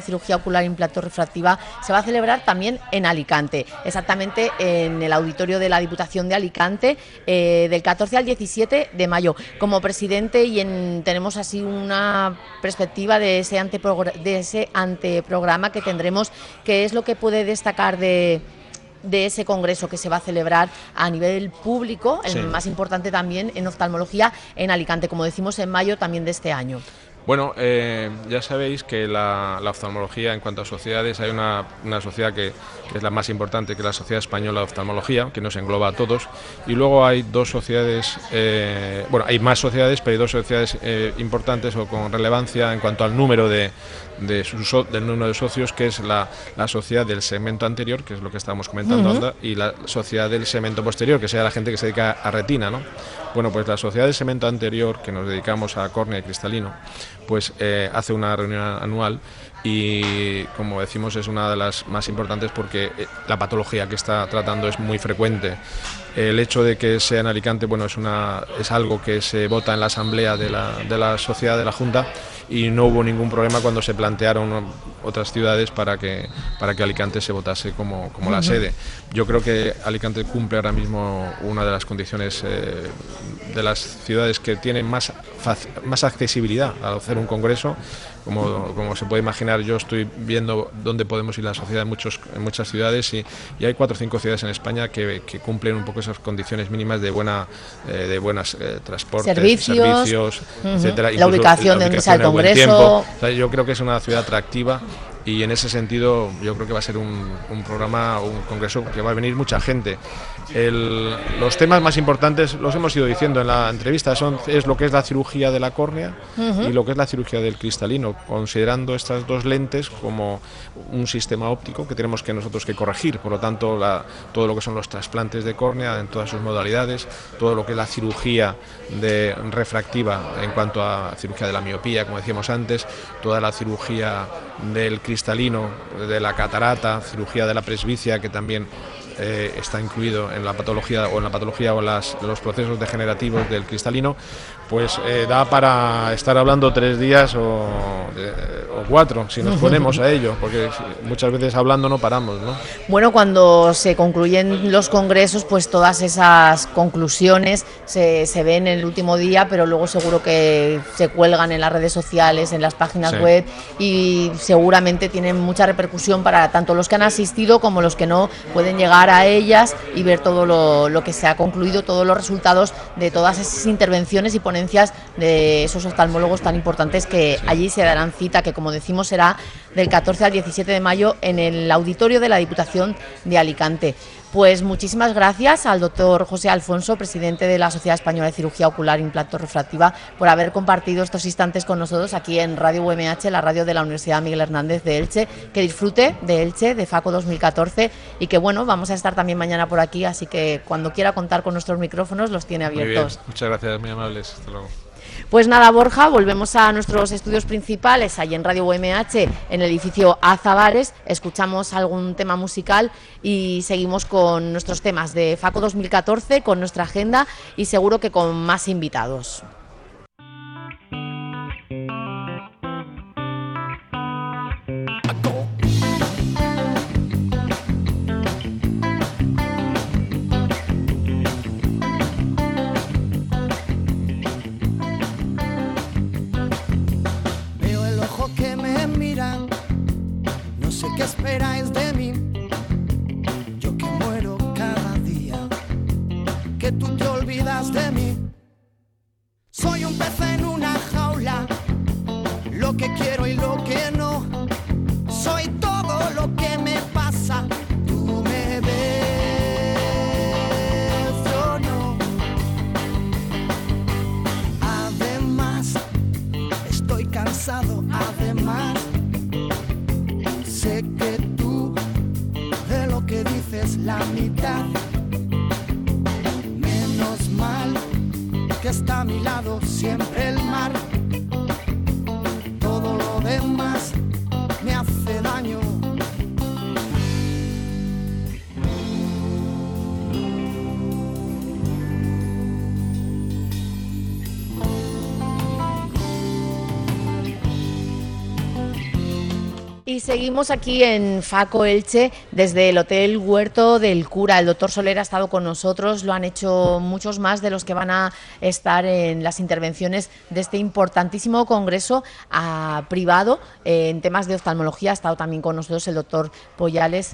Cirugía Ocular Implantorrefractiva se va a celebrar también en Alicante, exactamente en el auditorio de la Diputación de Alicante, eh, del catorce al diecisiete de mayo. Como presidente y en, tenemos así una perspectiva de ese, de ese anteprograma que tendremos, que es lo que puede destacar de... de ese congreso que se va a celebrar a nivel público, el sí. más importante también en oftalmología en Alicante, como decimos, en mayo también de este año. Bueno, eh, ya sabéis que la, la oftalmología, en cuanto a sociedades, hay una, una sociedad que, que es la más importante, que es la Sociedad Española de Oftalmología, que nos engloba a todos, y luego hay dos sociedades, eh, bueno, hay más sociedades, pero hay dos sociedades eh, importantes o con relevancia en cuanto al número de, de su, del número de socios, que es la, la sociedad del segmento anterior, que es lo que estábamos comentando uh-huh. ahora, y la sociedad del segmento posterior, que sea la gente que se dedica a retina, ¿no? Bueno, pues la sociedad del segmento anterior, que nos dedicamos a córnea y cristalino, pues eh, hace una reunión anual y, como decimos, es una de las más importantes porque la patología que está tratando es muy frecuente. El hecho de que sea en Alicante, bueno, es, una, es algo que se vota en la asamblea de la, de la sociedad, de la Junta, y no hubo ningún problema cuando se plantearon otras ciudades para que, para que Alicante se votase como, como uh-huh. la sede. Yo creo que Alicante cumple ahora mismo una de las condiciones eh, de las ciudades que tienen más, más accesibilidad al hacer un congreso. Como, como se puede imaginar, yo estoy viendo dónde podemos ir la sociedad en, muchos, en muchas ciudades y, y hay cuatro o cinco ciudades en España que, que cumplen un poco esas condiciones mínimas de buena eh, de buenos eh, transportes, servicios, servicios uh-huh. etcétera. La ubicación de donde está el congreso. O sea, yo creo que es una ciudad atractiva y en ese sentido yo creo que va a ser un, un programa, un congreso que va a venir mucha gente. El, los temas más importantes los hemos ido diciendo en la entrevista, son es lo que es la cirugía de la córnea uh-huh. y lo que es la cirugía del cristalino, considerando estas dos lentes como un sistema óptico que tenemos que nosotros que corregir. Por lo tanto, la, todo lo que son los trasplantes de córnea en todas sus modalidades, todo lo que es la cirugía de refractiva en cuanto a cirugía de la miopía, como decíamos antes, toda la cirugía del cristalino, de la catarata, cirugía de la presbicia, que también eh, está incluido en la patología o en la patología o las, los procesos degenerativos del cristalino, pues eh, da para estar hablando tres días o, de, o cuatro, si nos ponemos a ello, porque muchas veces hablando no paramos, ¿no? Bueno, cuando se concluyen los congresos, pues todas esas conclusiones se, se ven en el último día, pero luego seguro que se cuelgan en las redes sociales, en las páginas sí. web, y seguramente tienen mucha repercusión para tanto los que han asistido como los que no, pueden llegar a ellas y ver todo lo, lo que se ha concluido, todos los resultados de todas esas intervenciones y ponencias de esos oftalmólogos tan importantes que sí. allí se darán cita, que como decimos será del catorce al diecisiete de mayo en el auditorio de la Diputación de Alicante. Pues muchísimas gracias al doctor José Alfonso, presidente de la Sociedad Española de Cirugía Ocular Implantorrefractiva, por haber compartido estos instantes con nosotros aquí en Radio U M H, la radio de la Universidad Miguel Hernández de Elche. Que disfrute de Elche, de FACO dos mil catorce, y que bueno, vamos a estar también mañana por aquí, así que cuando quiera contar con nuestros micrófonos los tiene abiertos. Muy bien, muchas gracias, muy amables, hasta luego. Pues nada, Borja, volvemos a nuestros estudios principales, allí en Radio U M H, en el edificio Azabares. Escuchamos algún tema musical y seguimos con nuestros temas de FACO dos mil catorce, con nuestra agenda y seguro que con más invitados. ¿Qué esperáis de mí? Yo que muero cada día, que tú te olvidas de mí. Soy un pez en una jaula, lo que quiero y lo que no. Soy todo lo que me pasa, tú me ves, yo no. Además, estoy cansado, además. Sé que tú de lo que dices la mitad. Menos mal que está a mi lado siempre el mar. Todo lo demás me hace daño. Y seguimos aquí en Faco Elche desde el Hotel Huerto del Cura. El doctor Soler ha estado con nosotros, lo han hecho muchos más de los que van a estar en las intervenciones de este importantísimo congreso a, privado eh, en temas de oftalmología. Ha estado también con nosotros el doctor Poyales.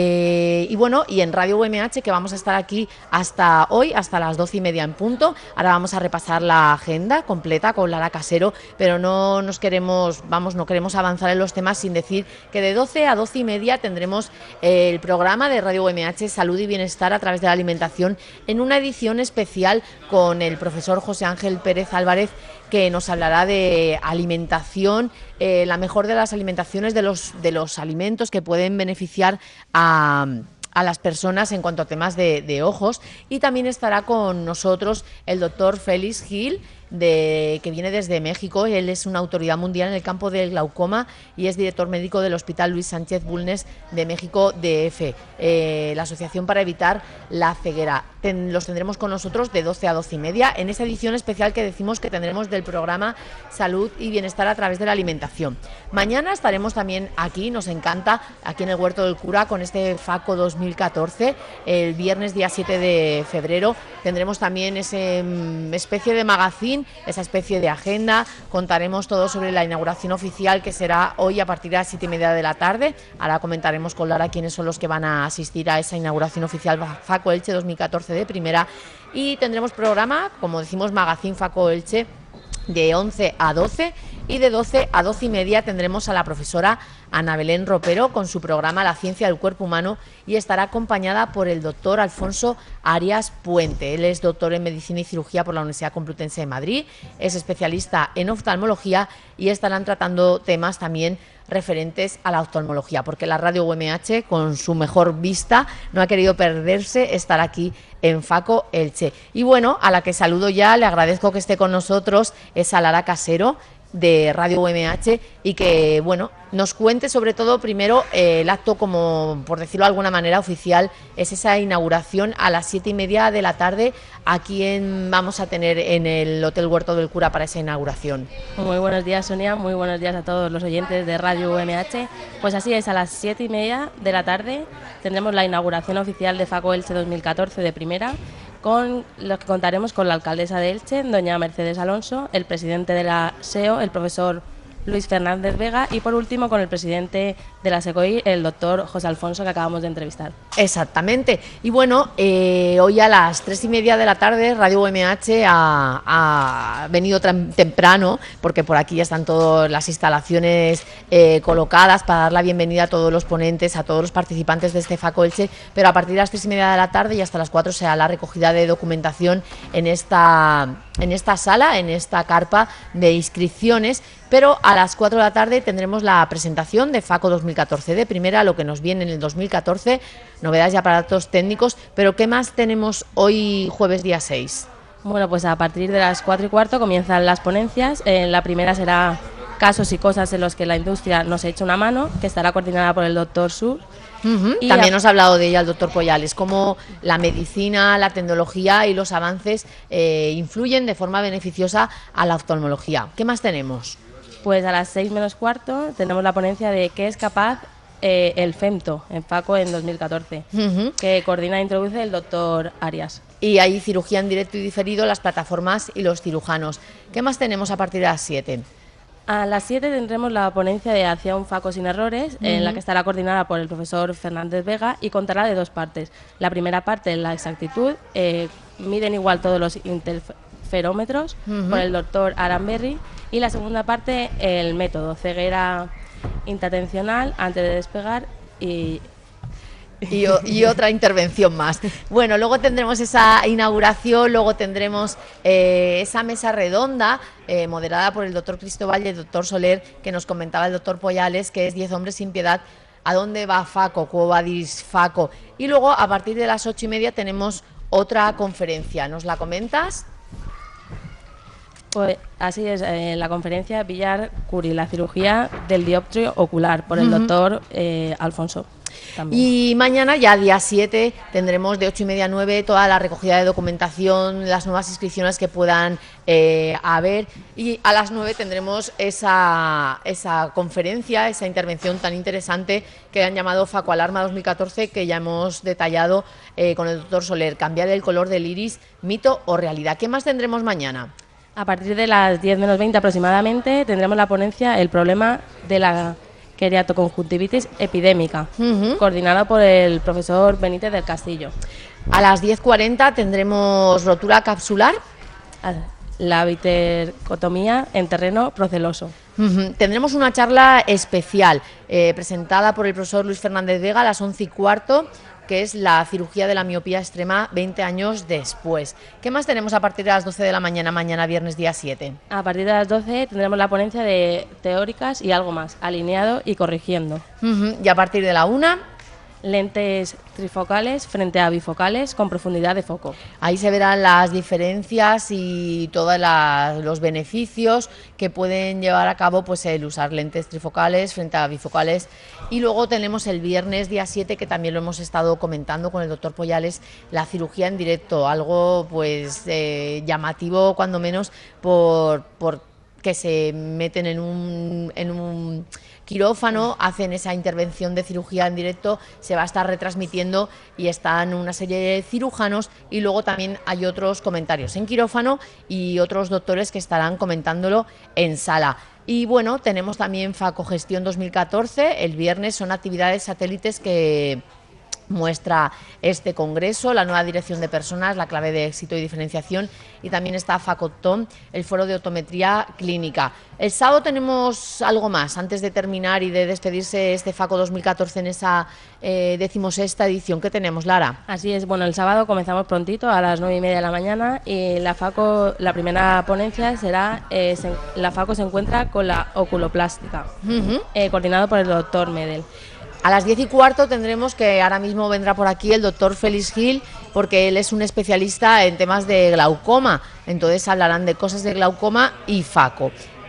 Eh, y bueno, y en Radio U M H, que vamos a estar aquí hasta hoy, hasta las doce y media en punto. Ahora vamos a repasar la agenda completa con Lara Casero, pero no nos queremos, vamos, no queremos avanzar en los temas sin decir que de doce a doce y media tendremos el programa de Radio U M H Salud y Bienestar a través de la alimentación en una edición especial con el profesor José Ángel Pérez Álvarez, que nos hablará de alimentación, eh, la mejor de las alimentaciones, de los, de los alimentos que pueden beneficiar a... a las personas en cuanto a temas de, de ojos. Y también estará con nosotros el doctor Félix Gil, de, que viene desde México. Él es una autoridad mundial en el campo del glaucoma y es director médico del Hospital Luis Sánchez Bulnes de México D F, eh, la Asociación para Evitar la Ceguera. Ten, los tendremos con nosotros de doce a doce y media en esa edición especial que decimos que tendremos del programa Salud y Bienestar a través de la alimentación. Mañana estaremos también aquí, nos encanta, aquí en el Huerto del Cura con este Faco dos mil catorce. El viernes día siete de febrero tendremos también esa especie de magazine, esa especie de agenda. Contaremos todo sobre la inauguración oficial, que será hoy a partir de las siete y media de la tarde. Ahora comentaremos con Lara quiénes son los que van a asistir a esa inauguración oficial Faco Elche dos mil catorce de primera. Y tendremos programa, como decimos, magazine Faco Elche de once a doce, y de doce a doce y media tendremos a la profesora Ana Belén Ropero con su programa La Ciencia del Cuerpo Humano, y estará acompañada por el doctor Alfonso Arias Puente. Él es doctor en Medicina y Cirugía por la Universidad Complutense de Madrid, es especialista en oftalmología y estarán tratando temas también referentes a la oftalmología, porque la Radio U M H, con su mejor vista, no ha querido perderse estar aquí en Faco Elche. Y bueno, a la que saludo ya, le agradezco que esté con nosotros, es a Lara Casero, de Radio U M H, y que, bueno, nos cuente sobre todo primero eh, el acto, como por decirlo de alguna manera oficial, es esa inauguración a las siete y media de la tarde. ¿A quién vamos a tener en el Hotel Huerto del Cura para esa inauguración? Muy buenos días, Sonia, muy buenos días a todos los oyentes de Radio U M H. Pues así es, a las siete y media de la tarde tendremos la inauguración oficial de Faco Elche dos mil catorce de primera, con los que contaremos con la alcaldesa de Elche, doña Mercedes Alonso, el presidente de la S E O, el profesor Luis Fernández Vega, y por último con el presidente de la SECOI, el doctor José Alfonso, que acabamos de entrevistar. Exactamente. Y bueno, eh, hoy a las tres y media de la tarde Radio U M H ha, ha venido temprano, porque por aquí ya están todas las instalaciones eh, colocadas para dar la bienvenida a todos los ponentes, a todos los participantes de este Faco Elche, pero a partir de las tres y media de la tarde y hasta las cuatro será la recogida de documentación en esta, en esta sala, en esta carpa de inscripciones. Pero a las cuatro de la tarde tendremos la presentación de Faco dos mil catorce de primera, lo que nos viene en el dos mil catorce, novedades y aparatos técnicos. Pero ¿qué más tenemos hoy, jueves día seis? Bueno, pues a partir de las cuatro y cuarto comienzan las ponencias. Eh, la primera será casos y cosas en los que la industria nos echa una mano, que estará coordinada por el doctor Sur. Uh-huh. Y También a... nos ha hablado de ella el doctor Poyales, cómo la medicina, la tecnología y los avances eh, influyen de forma beneficiosa a la oftalmología. ¿Qué más tenemos? Pues a las seis menos cuarto tenemos la ponencia de qué es capaz eh, el FEMTO en Faco en dos mil catorce, uh-huh. que coordina e introduce el doctor Arias. Y hay cirugía en directo y diferido, las plataformas y los cirujanos. ¿Qué más tenemos a partir de las siete? A las siete tendremos la ponencia de Hacia un Faco sin errores, uh-huh. en la que estará coordinada por el profesor Fernández Vega y contará de dos partes. La primera parte, la exactitud, eh, miden igual todos los interferómetros, uh-huh. por el doctor Aranberry, y la segunda parte, el método, ceguera intratensional antes de despegar y... Y, y otra intervención más. Bueno, luego tendremos esa inauguración, luego tendremos eh, esa mesa redonda eh, moderada por el doctor Cristóbal y el doctor Soler, que nos comentaba el doctor Poyales, que es diez hombres sin piedad. ¿A dónde va Faco? ¿Cómo va a dir Faco? Y luego, a partir de las ocho y media, tenemos otra conferencia. ¿Nos la comentas? Pues así es, en la conferencia Villar Curi, la cirugía del dioptrio ocular, por el uh-huh. doctor eh, Alfonso. También. Y mañana, ya día siete, tendremos de ocho y media a nueve toda la recogida de documentación, las nuevas inscripciones que puedan eh, haber, y a las nueve tendremos esa, esa conferencia, esa intervención tan interesante que han llamado Facoalarma dos mil catorce, que ya hemos detallado eh, con el doctor Soler, cambiar el color del iris, mito o realidad. ¿Qué más tendremos mañana? A partir de las diez menos veinte aproximadamente tendremos la ponencia El problema de la queriatoconjuntivitis epidémica, uh-huh. coordinada por el profesor Benítez del Castillo. A las diez cuarenta tendremos rotura capsular, la vitercotomía en terreno proceloso. Uh-huh. Tendremos una charla especial eh, presentada por el profesor Luis Fernández Vega a las once y cuarto, que es la cirugía de la miopía extrema veinte años después. ¿Qué más tenemos a partir de las doce de la mañana, mañana viernes día siete? A partir de las doce tendremos la ponencia de teóricas y algo más, alineado y corrigiendo. Uh-huh. Y a partir de la una... lentes trifocales frente a bifocales con profundidad de foco. Ahí se verán las diferencias y todos los beneficios que pueden llevar a cabo pues el usar lentes trifocales frente a bifocales. Y luego tenemos el viernes día siete, que también lo hemos estado comentando con el doctor Poyales, la cirugía en directo, algo pues eh, llamativo cuando menos por, por que se meten en un, en un quirófano, hacen esa intervención de cirugía en directo, se va a estar retransmitiendo y están una serie de cirujanos, y luego también hay otros comentarios en quirófano y otros doctores que estarán comentándolo en sala. Y bueno, tenemos también Facogestión dos mil catorce, el viernes son actividades satélites que muestra este congreso, la nueva dirección de personas, la clave de éxito y diferenciación, y también está Facoptom, el foro de optometría clínica. El sábado tenemos algo más, antes de terminar y de despedirse este Faco dos mil catorce en esa eh, decimosexta edición. ¿Qué tenemos, Lara? Así es, bueno, el sábado comenzamos prontito a las nueve y media de la mañana, y la Faco, la primera ponencia será, eh, se, la Faco se encuentra con la oculoplástica, uh-huh. eh, coordinado por el doctor Medel. A las diez y cuarto tendremos, que ahora mismo vendrá por aquí, el doctor Félix Gil, porque él es un especialista en temas de glaucoma, entonces hablarán de cosas de glaucoma y Faco.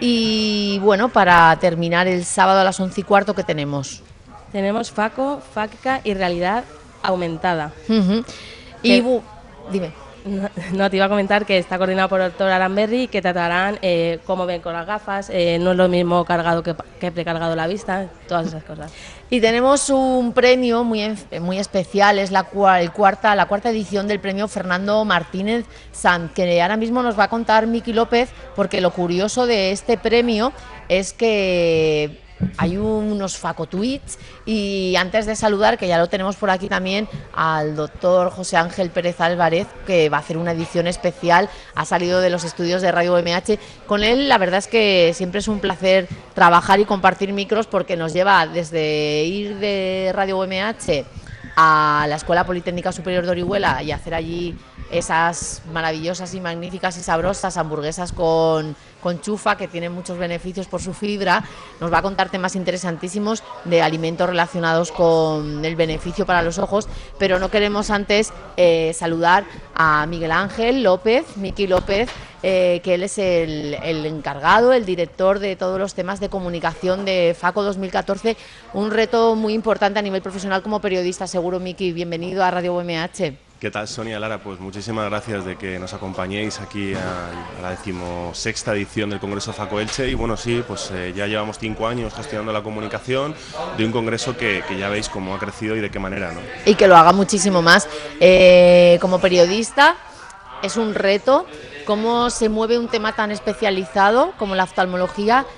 Y bueno, para terminar el sábado a las once y cuarto, ¿qué tenemos? Tenemos Faco, Fáquica y realidad aumentada. Uh-huh. Y bu- dime. No, no, te iba a comentar que está coordinado por el doctor Aranberry, que tratarán eh, cómo ven con las gafas, eh, no es lo mismo cargado que, que precargado la vista, todas esas cosas. Y tenemos un premio muy, muy especial, es la, el cuarta, la cuarta edición del premio Fernando Martínez Sanz, que ahora mismo nos va a contar Miki López, porque lo curioso de este premio es que hay unos facotweets, y antes de saludar, que ya lo tenemos por aquí también, al doctor José Ángel Pérez Álvarez, que va a hacer una edición especial, ha salido de los estudios de Radio U M H. Con él la verdad es que siempre es un placer trabajar y compartir micros, porque nos lleva desde ir de Radio U M H a la Escuela Politécnica Superior de Orihuela y hacer allí esas maravillosas y magníficas y sabrosas hamburguesas con, con chufa, que tienen muchos beneficios por su fibra. Nos va a contar temas interesantísimos de alimentos relacionados con el beneficio para los ojos, pero no queremos antes eh, saludar a Miguel Ángel López, Miki López, eh, que él es el, el encargado, el director de todos los temas de comunicación de Faco dos mil catorce, un reto muy importante a nivel profesional como periodista, seguro. Miki, bienvenido a Radio U M H. ¿Qué tal, Sonia, Lara? Pues muchísimas gracias de que nos acompañéis aquí a, a la decimosexta edición del Congreso Faco Elche. Y bueno, sí, pues eh, ya llevamos cinco años gestionando la comunicación de un congreso que, que ya veis cómo ha crecido y de qué manera, ¿no? Y que lo haga muchísimo más. Eh, como periodista es un reto cómo se mueve un tema tan especializado como la oftalmología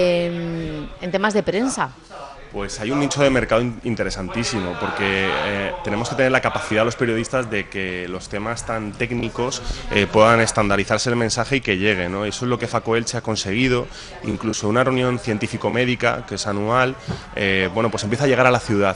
eh, en temas de prensa. Pues hay un nicho de mercado interesantísimo, porque eh, tenemos que tener la capacidad los periodistas de que los temas tan técnicos eh, puedan estandarizarse el mensaje y que llegue, ¿no? Eso es lo que Faco Elche ha conseguido. Incluso una reunión científico-médica, que es anual, eh, bueno, pues empieza a llegar a la ciudad.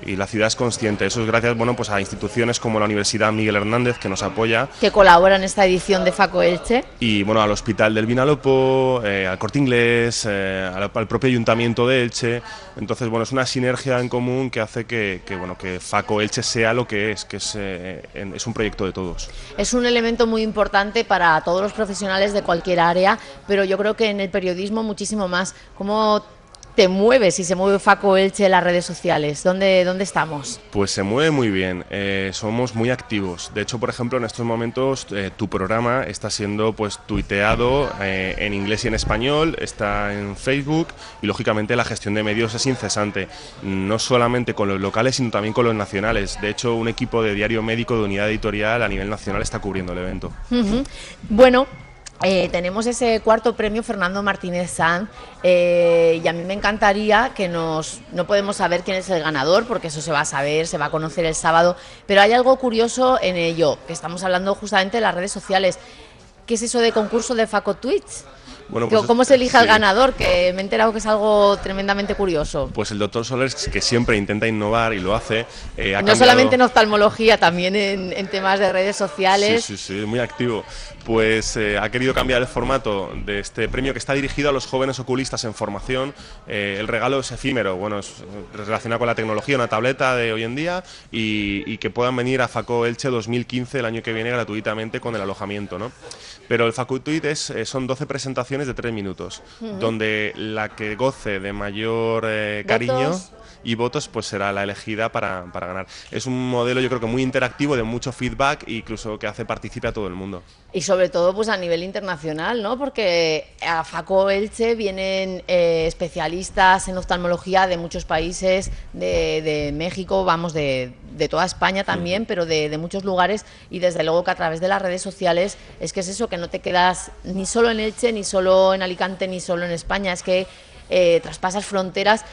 y la ciudad es consciente. Eso es gracias, bueno, pues a instituciones como la Universidad Miguel Hernández, que nos apoya. Que colabora en esta edición de Faco Elche. Y bueno, al Hospital del Vinalopó, eh, al Corte Inglés, eh, al, al propio Ayuntamiento de Elche. Entonces, bueno, es una sinergia en común que hace que, que, bueno, que Faco Elche sea lo que es, que es, eh, en, es un proyecto de todos. Es un elemento muy importante para todos los profesionales de cualquier área, pero yo creo que en el periodismo muchísimo más. ¿Cómo te mueves si se mueve Faco Elche en las redes sociales? ¿Dónde, dónde estamos? Pues se mueve muy bien, eh, somos muy activos. De hecho, por ejemplo, en estos momentos eh, tu programa está siendo pues tuiteado eh, en inglés y en español, está en Facebook y lógicamente la gestión de medios es incesante, no solamente con los locales sino también con los nacionales. De hecho, un equipo de Diario Médico de unidad editorial a nivel nacional está cubriendo el evento. Uh-huh. Bueno, Eh, tenemos ese cuarto premio Fernando Martínez Sanz eh, y a mí me encantaría que nos... No podemos saber quién es el ganador porque eso se va a saber, se va a conocer el sábado, pero hay algo curioso en ello, que estamos hablando justamente de las redes sociales. ¿Qué es eso de concurso de Faco Tweets? Bueno, pues ¿Cómo se elige al sí. ganador? Que me he enterado que es algo tremendamente curioso. Pues el doctor Soler, que siempre intenta innovar y lo hace, eh, ha no cambiado... solamente en oftalmología, también en, en temas de redes sociales. Sí, sí, sí, muy activo. Pues eh, ha querido cambiar el formato de este premio que está dirigido a los jóvenes oculistas en formación. Eh, el regalo es efímero, bueno, es relacionado con la tecnología, una tableta de hoy en día y, y que puedan venir a Faco Elche dos mil quince el año que viene gratuitamente con el alojamiento, ¿no? Pero el Faco Tweet es, eh, son doce presentaciones de tres minutos, uh-huh. donde la que goce de mayor eh, cariño ¿Votos? y votos pues será la elegida para, para ganar. Es un modelo yo creo que muy interactivo, de mucho feedback e incluso que hace partícipe a todo el mundo. Y sobre todo pues a nivel internacional, ¿no? Porque a Faco Elche vienen eh, especialistas en oftalmología de muchos países, de, de México, vamos, de, de toda España también, uh-huh. pero de, de muchos lugares, y desde luego que a través de las redes sociales es que es eso, que no te quedas ni solo en Elche, ni solo en Alicante, ni solo en España, es que Eh, traspasas fronteras.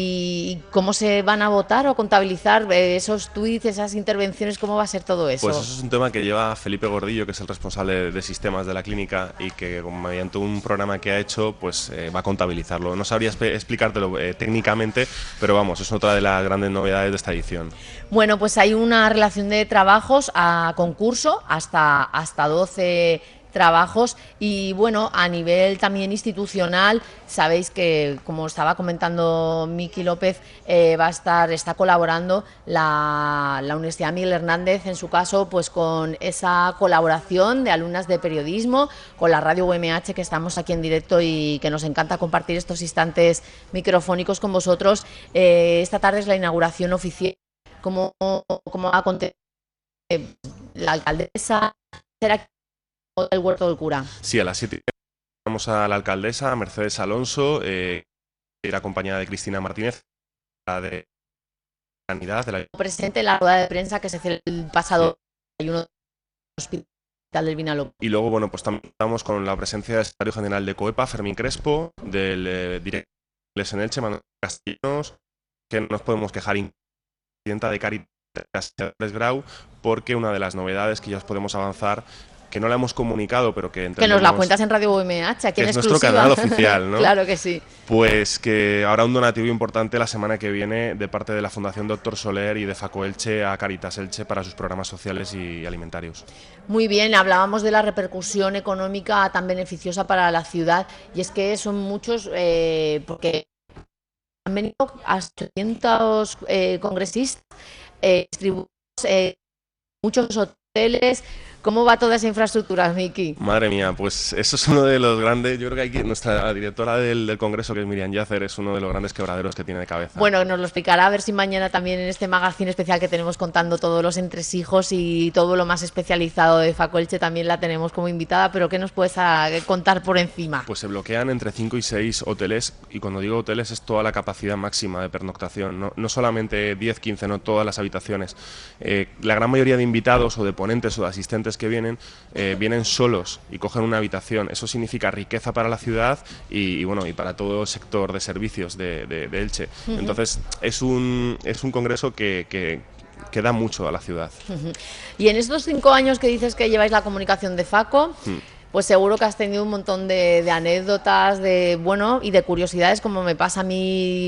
Y cómo se van a votar o contabilizar eh, esos tweets, esas intervenciones, cómo va a ser todo eso. Pues eso es un tema que lleva Felipe Gordillo, que es el responsable de sistemas de la clínica y que mediante un programa que ha hecho pues eh, va a contabilizarlo. No sabría explicártelo eh, técnicamente, pero vamos, es otra de las grandes novedades de esta edición. Bueno, pues hay una relación de trabajos a concurso, hasta, hasta doce trabajos, y bueno, a nivel también institucional, sabéis que, como estaba comentando Miki López, eh, va a estar, está colaborando la, la Universidad Miguel Hernández, en su caso, pues con esa colaboración de alumnas de periodismo, con la radio U M H, que estamos aquí en directo y que nos encanta compartir estos instantes microfónicos con vosotros. Eh, esta tarde es la inauguración oficial. ¿Cómo, cómo va a contar eh, la alcaldesa? ¿Será el Huerto del Cura? Sí, a las siete vamos a la alcaldesa, Mercedes Alonso, eh, ir acompañada de Cristina Martínez, la de Sanidad. De la... Presente en la rueda de prensa que se hizo el pasado sí. del Hospital del Vinalopó. Y luego, bueno, pues también estamos con la presencia del secretario general de COEPA, Fermín Crespo, del eh, director de Inglés en Elche, Manuel Castellanos, que no nos podemos quejar, presidenta de Cáritas Grau, porque una de las novedades que ya os podemos avanzar, que no la hemos comunicado, pero que entendemos... Que nos la cuentas en Radio U M H, aquí en es exclusiva. nuestro canal oficial, ¿no? Claro que sí. Pues que habrá un donativo importante la semana que viene de parte de la Fundación Doctor Soler y de Faco Elche a Cáritas Elche para sus programas sociales y alimentarios. Muy bien, hablábamos de la repercusión económica tan beneficiosa para la ciudad, y es que son muchos, eh, porque han venido hasta ochocientos eh, congresistas, eh, distribuidos eh, muchos hoteles. ¿Cómo va toda esa infraestructura, Miki? Madre mía, pues eso es uno de los grandes, yo creo que hay que, nuestra directora del, del Congreso, que es Miriam Yacer, es uno de los grandes quebraderos que tiene de cabeza. Bueno, nos lo explicará, a ver si mañana también en este magazine especial que tenemos contando todos los entresijos y todo lo más especializado de Faco Elche también la tenemos como invitada, pero ¿qué nos puedes a, contar por encima? Pues se bloquean entre cinco y seis hoteles, y cuando digo hoteles es toda la capacidad máxima de pernoctación, no, no solamente diez, quince, no todas las habitaciones. Eh, la gran mayoría de invitados o de ponentes o de asistentes que vienen, eh, vienen solos y cogen una habitación. Eso significa riqueza para la ciudad y, y bueno, y para todo el sector de servicios de, de, de Elche. Uh-huh. Entonces es un, es un congreso que, que, que da mucho a la ciudad. Uh-huh. Y en estos cinco años que dices que lleváis la comunicación de Faco, uh-huh. pues seguro que has tenido un montón de, de anécdotas, de bueno, y de curiosidades, como me pasa a mí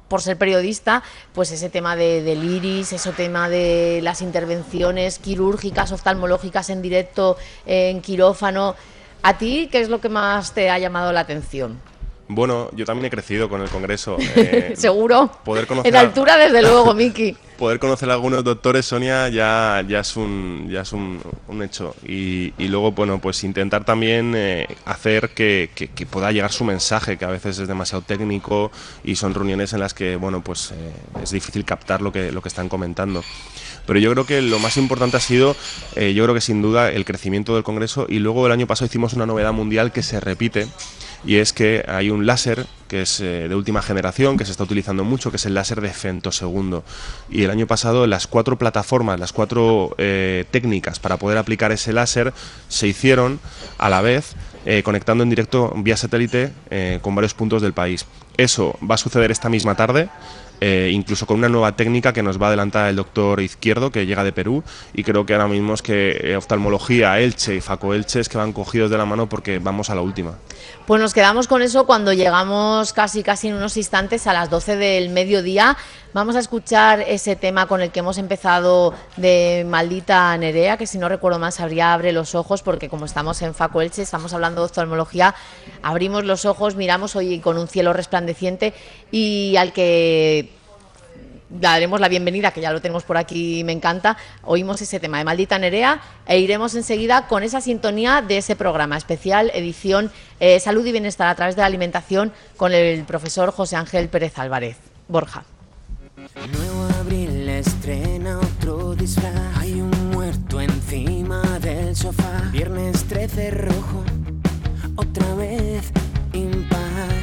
por ser periodista, pues ese tema de, del iris, ese tema de las intervenciones quirúrgicas, oftalmológicas en directo, en quirófano. ¿A ti qué es lo que más te ha llamado la atención? Bueno, yo también he crecido con el Congreso. Eh, ¿Seguro? Poder conocer en altura, desde luego, Miki. Poder conocer a algunos doctores, Sonia, ya, ya es un ya es un, un hecho. Y, y luego, bueno, pues intentar también eh, hacer que, que, que pueda llegar su mensaje, que a veces es demasiado técnico y son reuniones en las que, bueno, pues eh, es difícil captar lo que, lo que están comentando. Pero yo creo que lo más importante ha sido, eh, yo creo que sin duda, el crecimiento del Congreso. Y luego el año pasado hicimos una novedad mundial que se repite, y es que hay un láser que es eh, de última generación, que se está utilizando mucho, que es el láser de femtosegundo. Y el año pasado las cuatro plataformas, las cuatro eh, técnicas para poder aplicar ese láser se hicieron a la vez, eh, conectando en directo vía satélite eh, con varios puntos del país. Eso va a suceder esta misma tarde. Eh, incluso con una nueva técnica que nos va a adelantar el doctor Izquierdo, que llega de Perú, y creo que ahora mismo es que eh, oftalmología, Elche y Faco Elche es que van cogidos de la mano porque vamos a la última. Pues nos quedamos con eso cuando llegamos casi casi en unos instantes a las doce del mediodía. Vamos a escuchar ese tema con el que hemos empezado de Maldita Nerea, que si no recuerdo mal sabría Abre los ojos, porque como estamos en Faco Elche, estamos hablando de oftalmología, abrimos los ojos, miramos hoy con un cielo resplandeciente y al que daremos la bienvenida, que ya lo tenemos por aquí, me encanta. Oímos ese tema de Maldita Nerea e iremos enseguida con esa sintonía de ese programa especial, edición eh, Salud y Bienestar a través de la alimentación, con el profesor José Ángel Pérez Álvarez. Borja. Nuevo abril estrena otro disfraz. Hay un muerto encima del sofá. Viernes trece rojo, otra vez impar.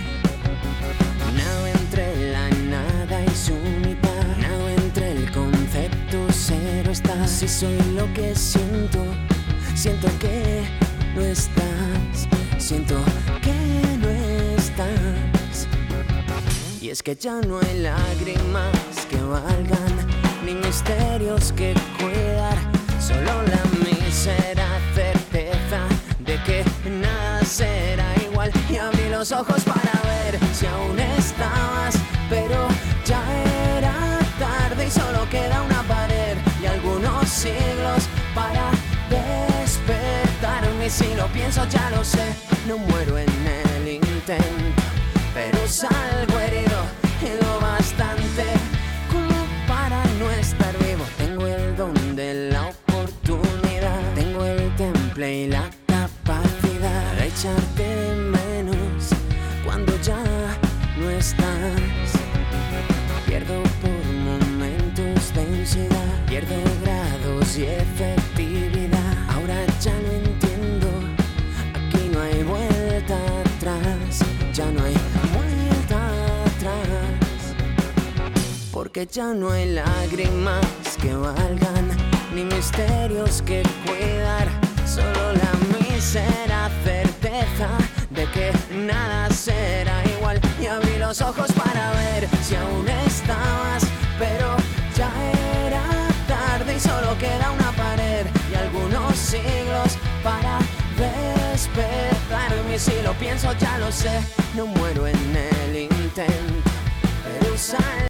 Nado entre la nada y su mitad. Nado entre el concepto cero está. Si soy lo que siento, siento que no estás. Siento que no estás. Y es que ya no hay lágrimas que valgan, ni misterios que cuidar, solo la mísera certeza de que nada será igual. Y abrí los ojos para ver si aún estabas, pero ya era tarde y solo queda una pared y algunos siglos para despertarme. Si lo pienso ya lo sé, no muero en el intento, pero salgo herido y lo bastante como para no estar vivo. Tengo el don de la oportunidad, tengo el temple y la capacidad de echarte de menos cuando ya no estás. Pierdo por momentos densidad, pierdo grados y efectividad. Ahora ya no entiendo, aquí no hay vuelta atrás, ya no hay vuelta atrás, porque ya no hay lágrimas que valgan, ni misterios que cuidar, solo la mísera certeza de que nada será igual. Y abrí los ojos para ver si aún estabas, pero ya era tarde y solo queda una pared y algunos siglos para despertarme. Si lo pienso ya lo sé, no muero en el intento, pero sal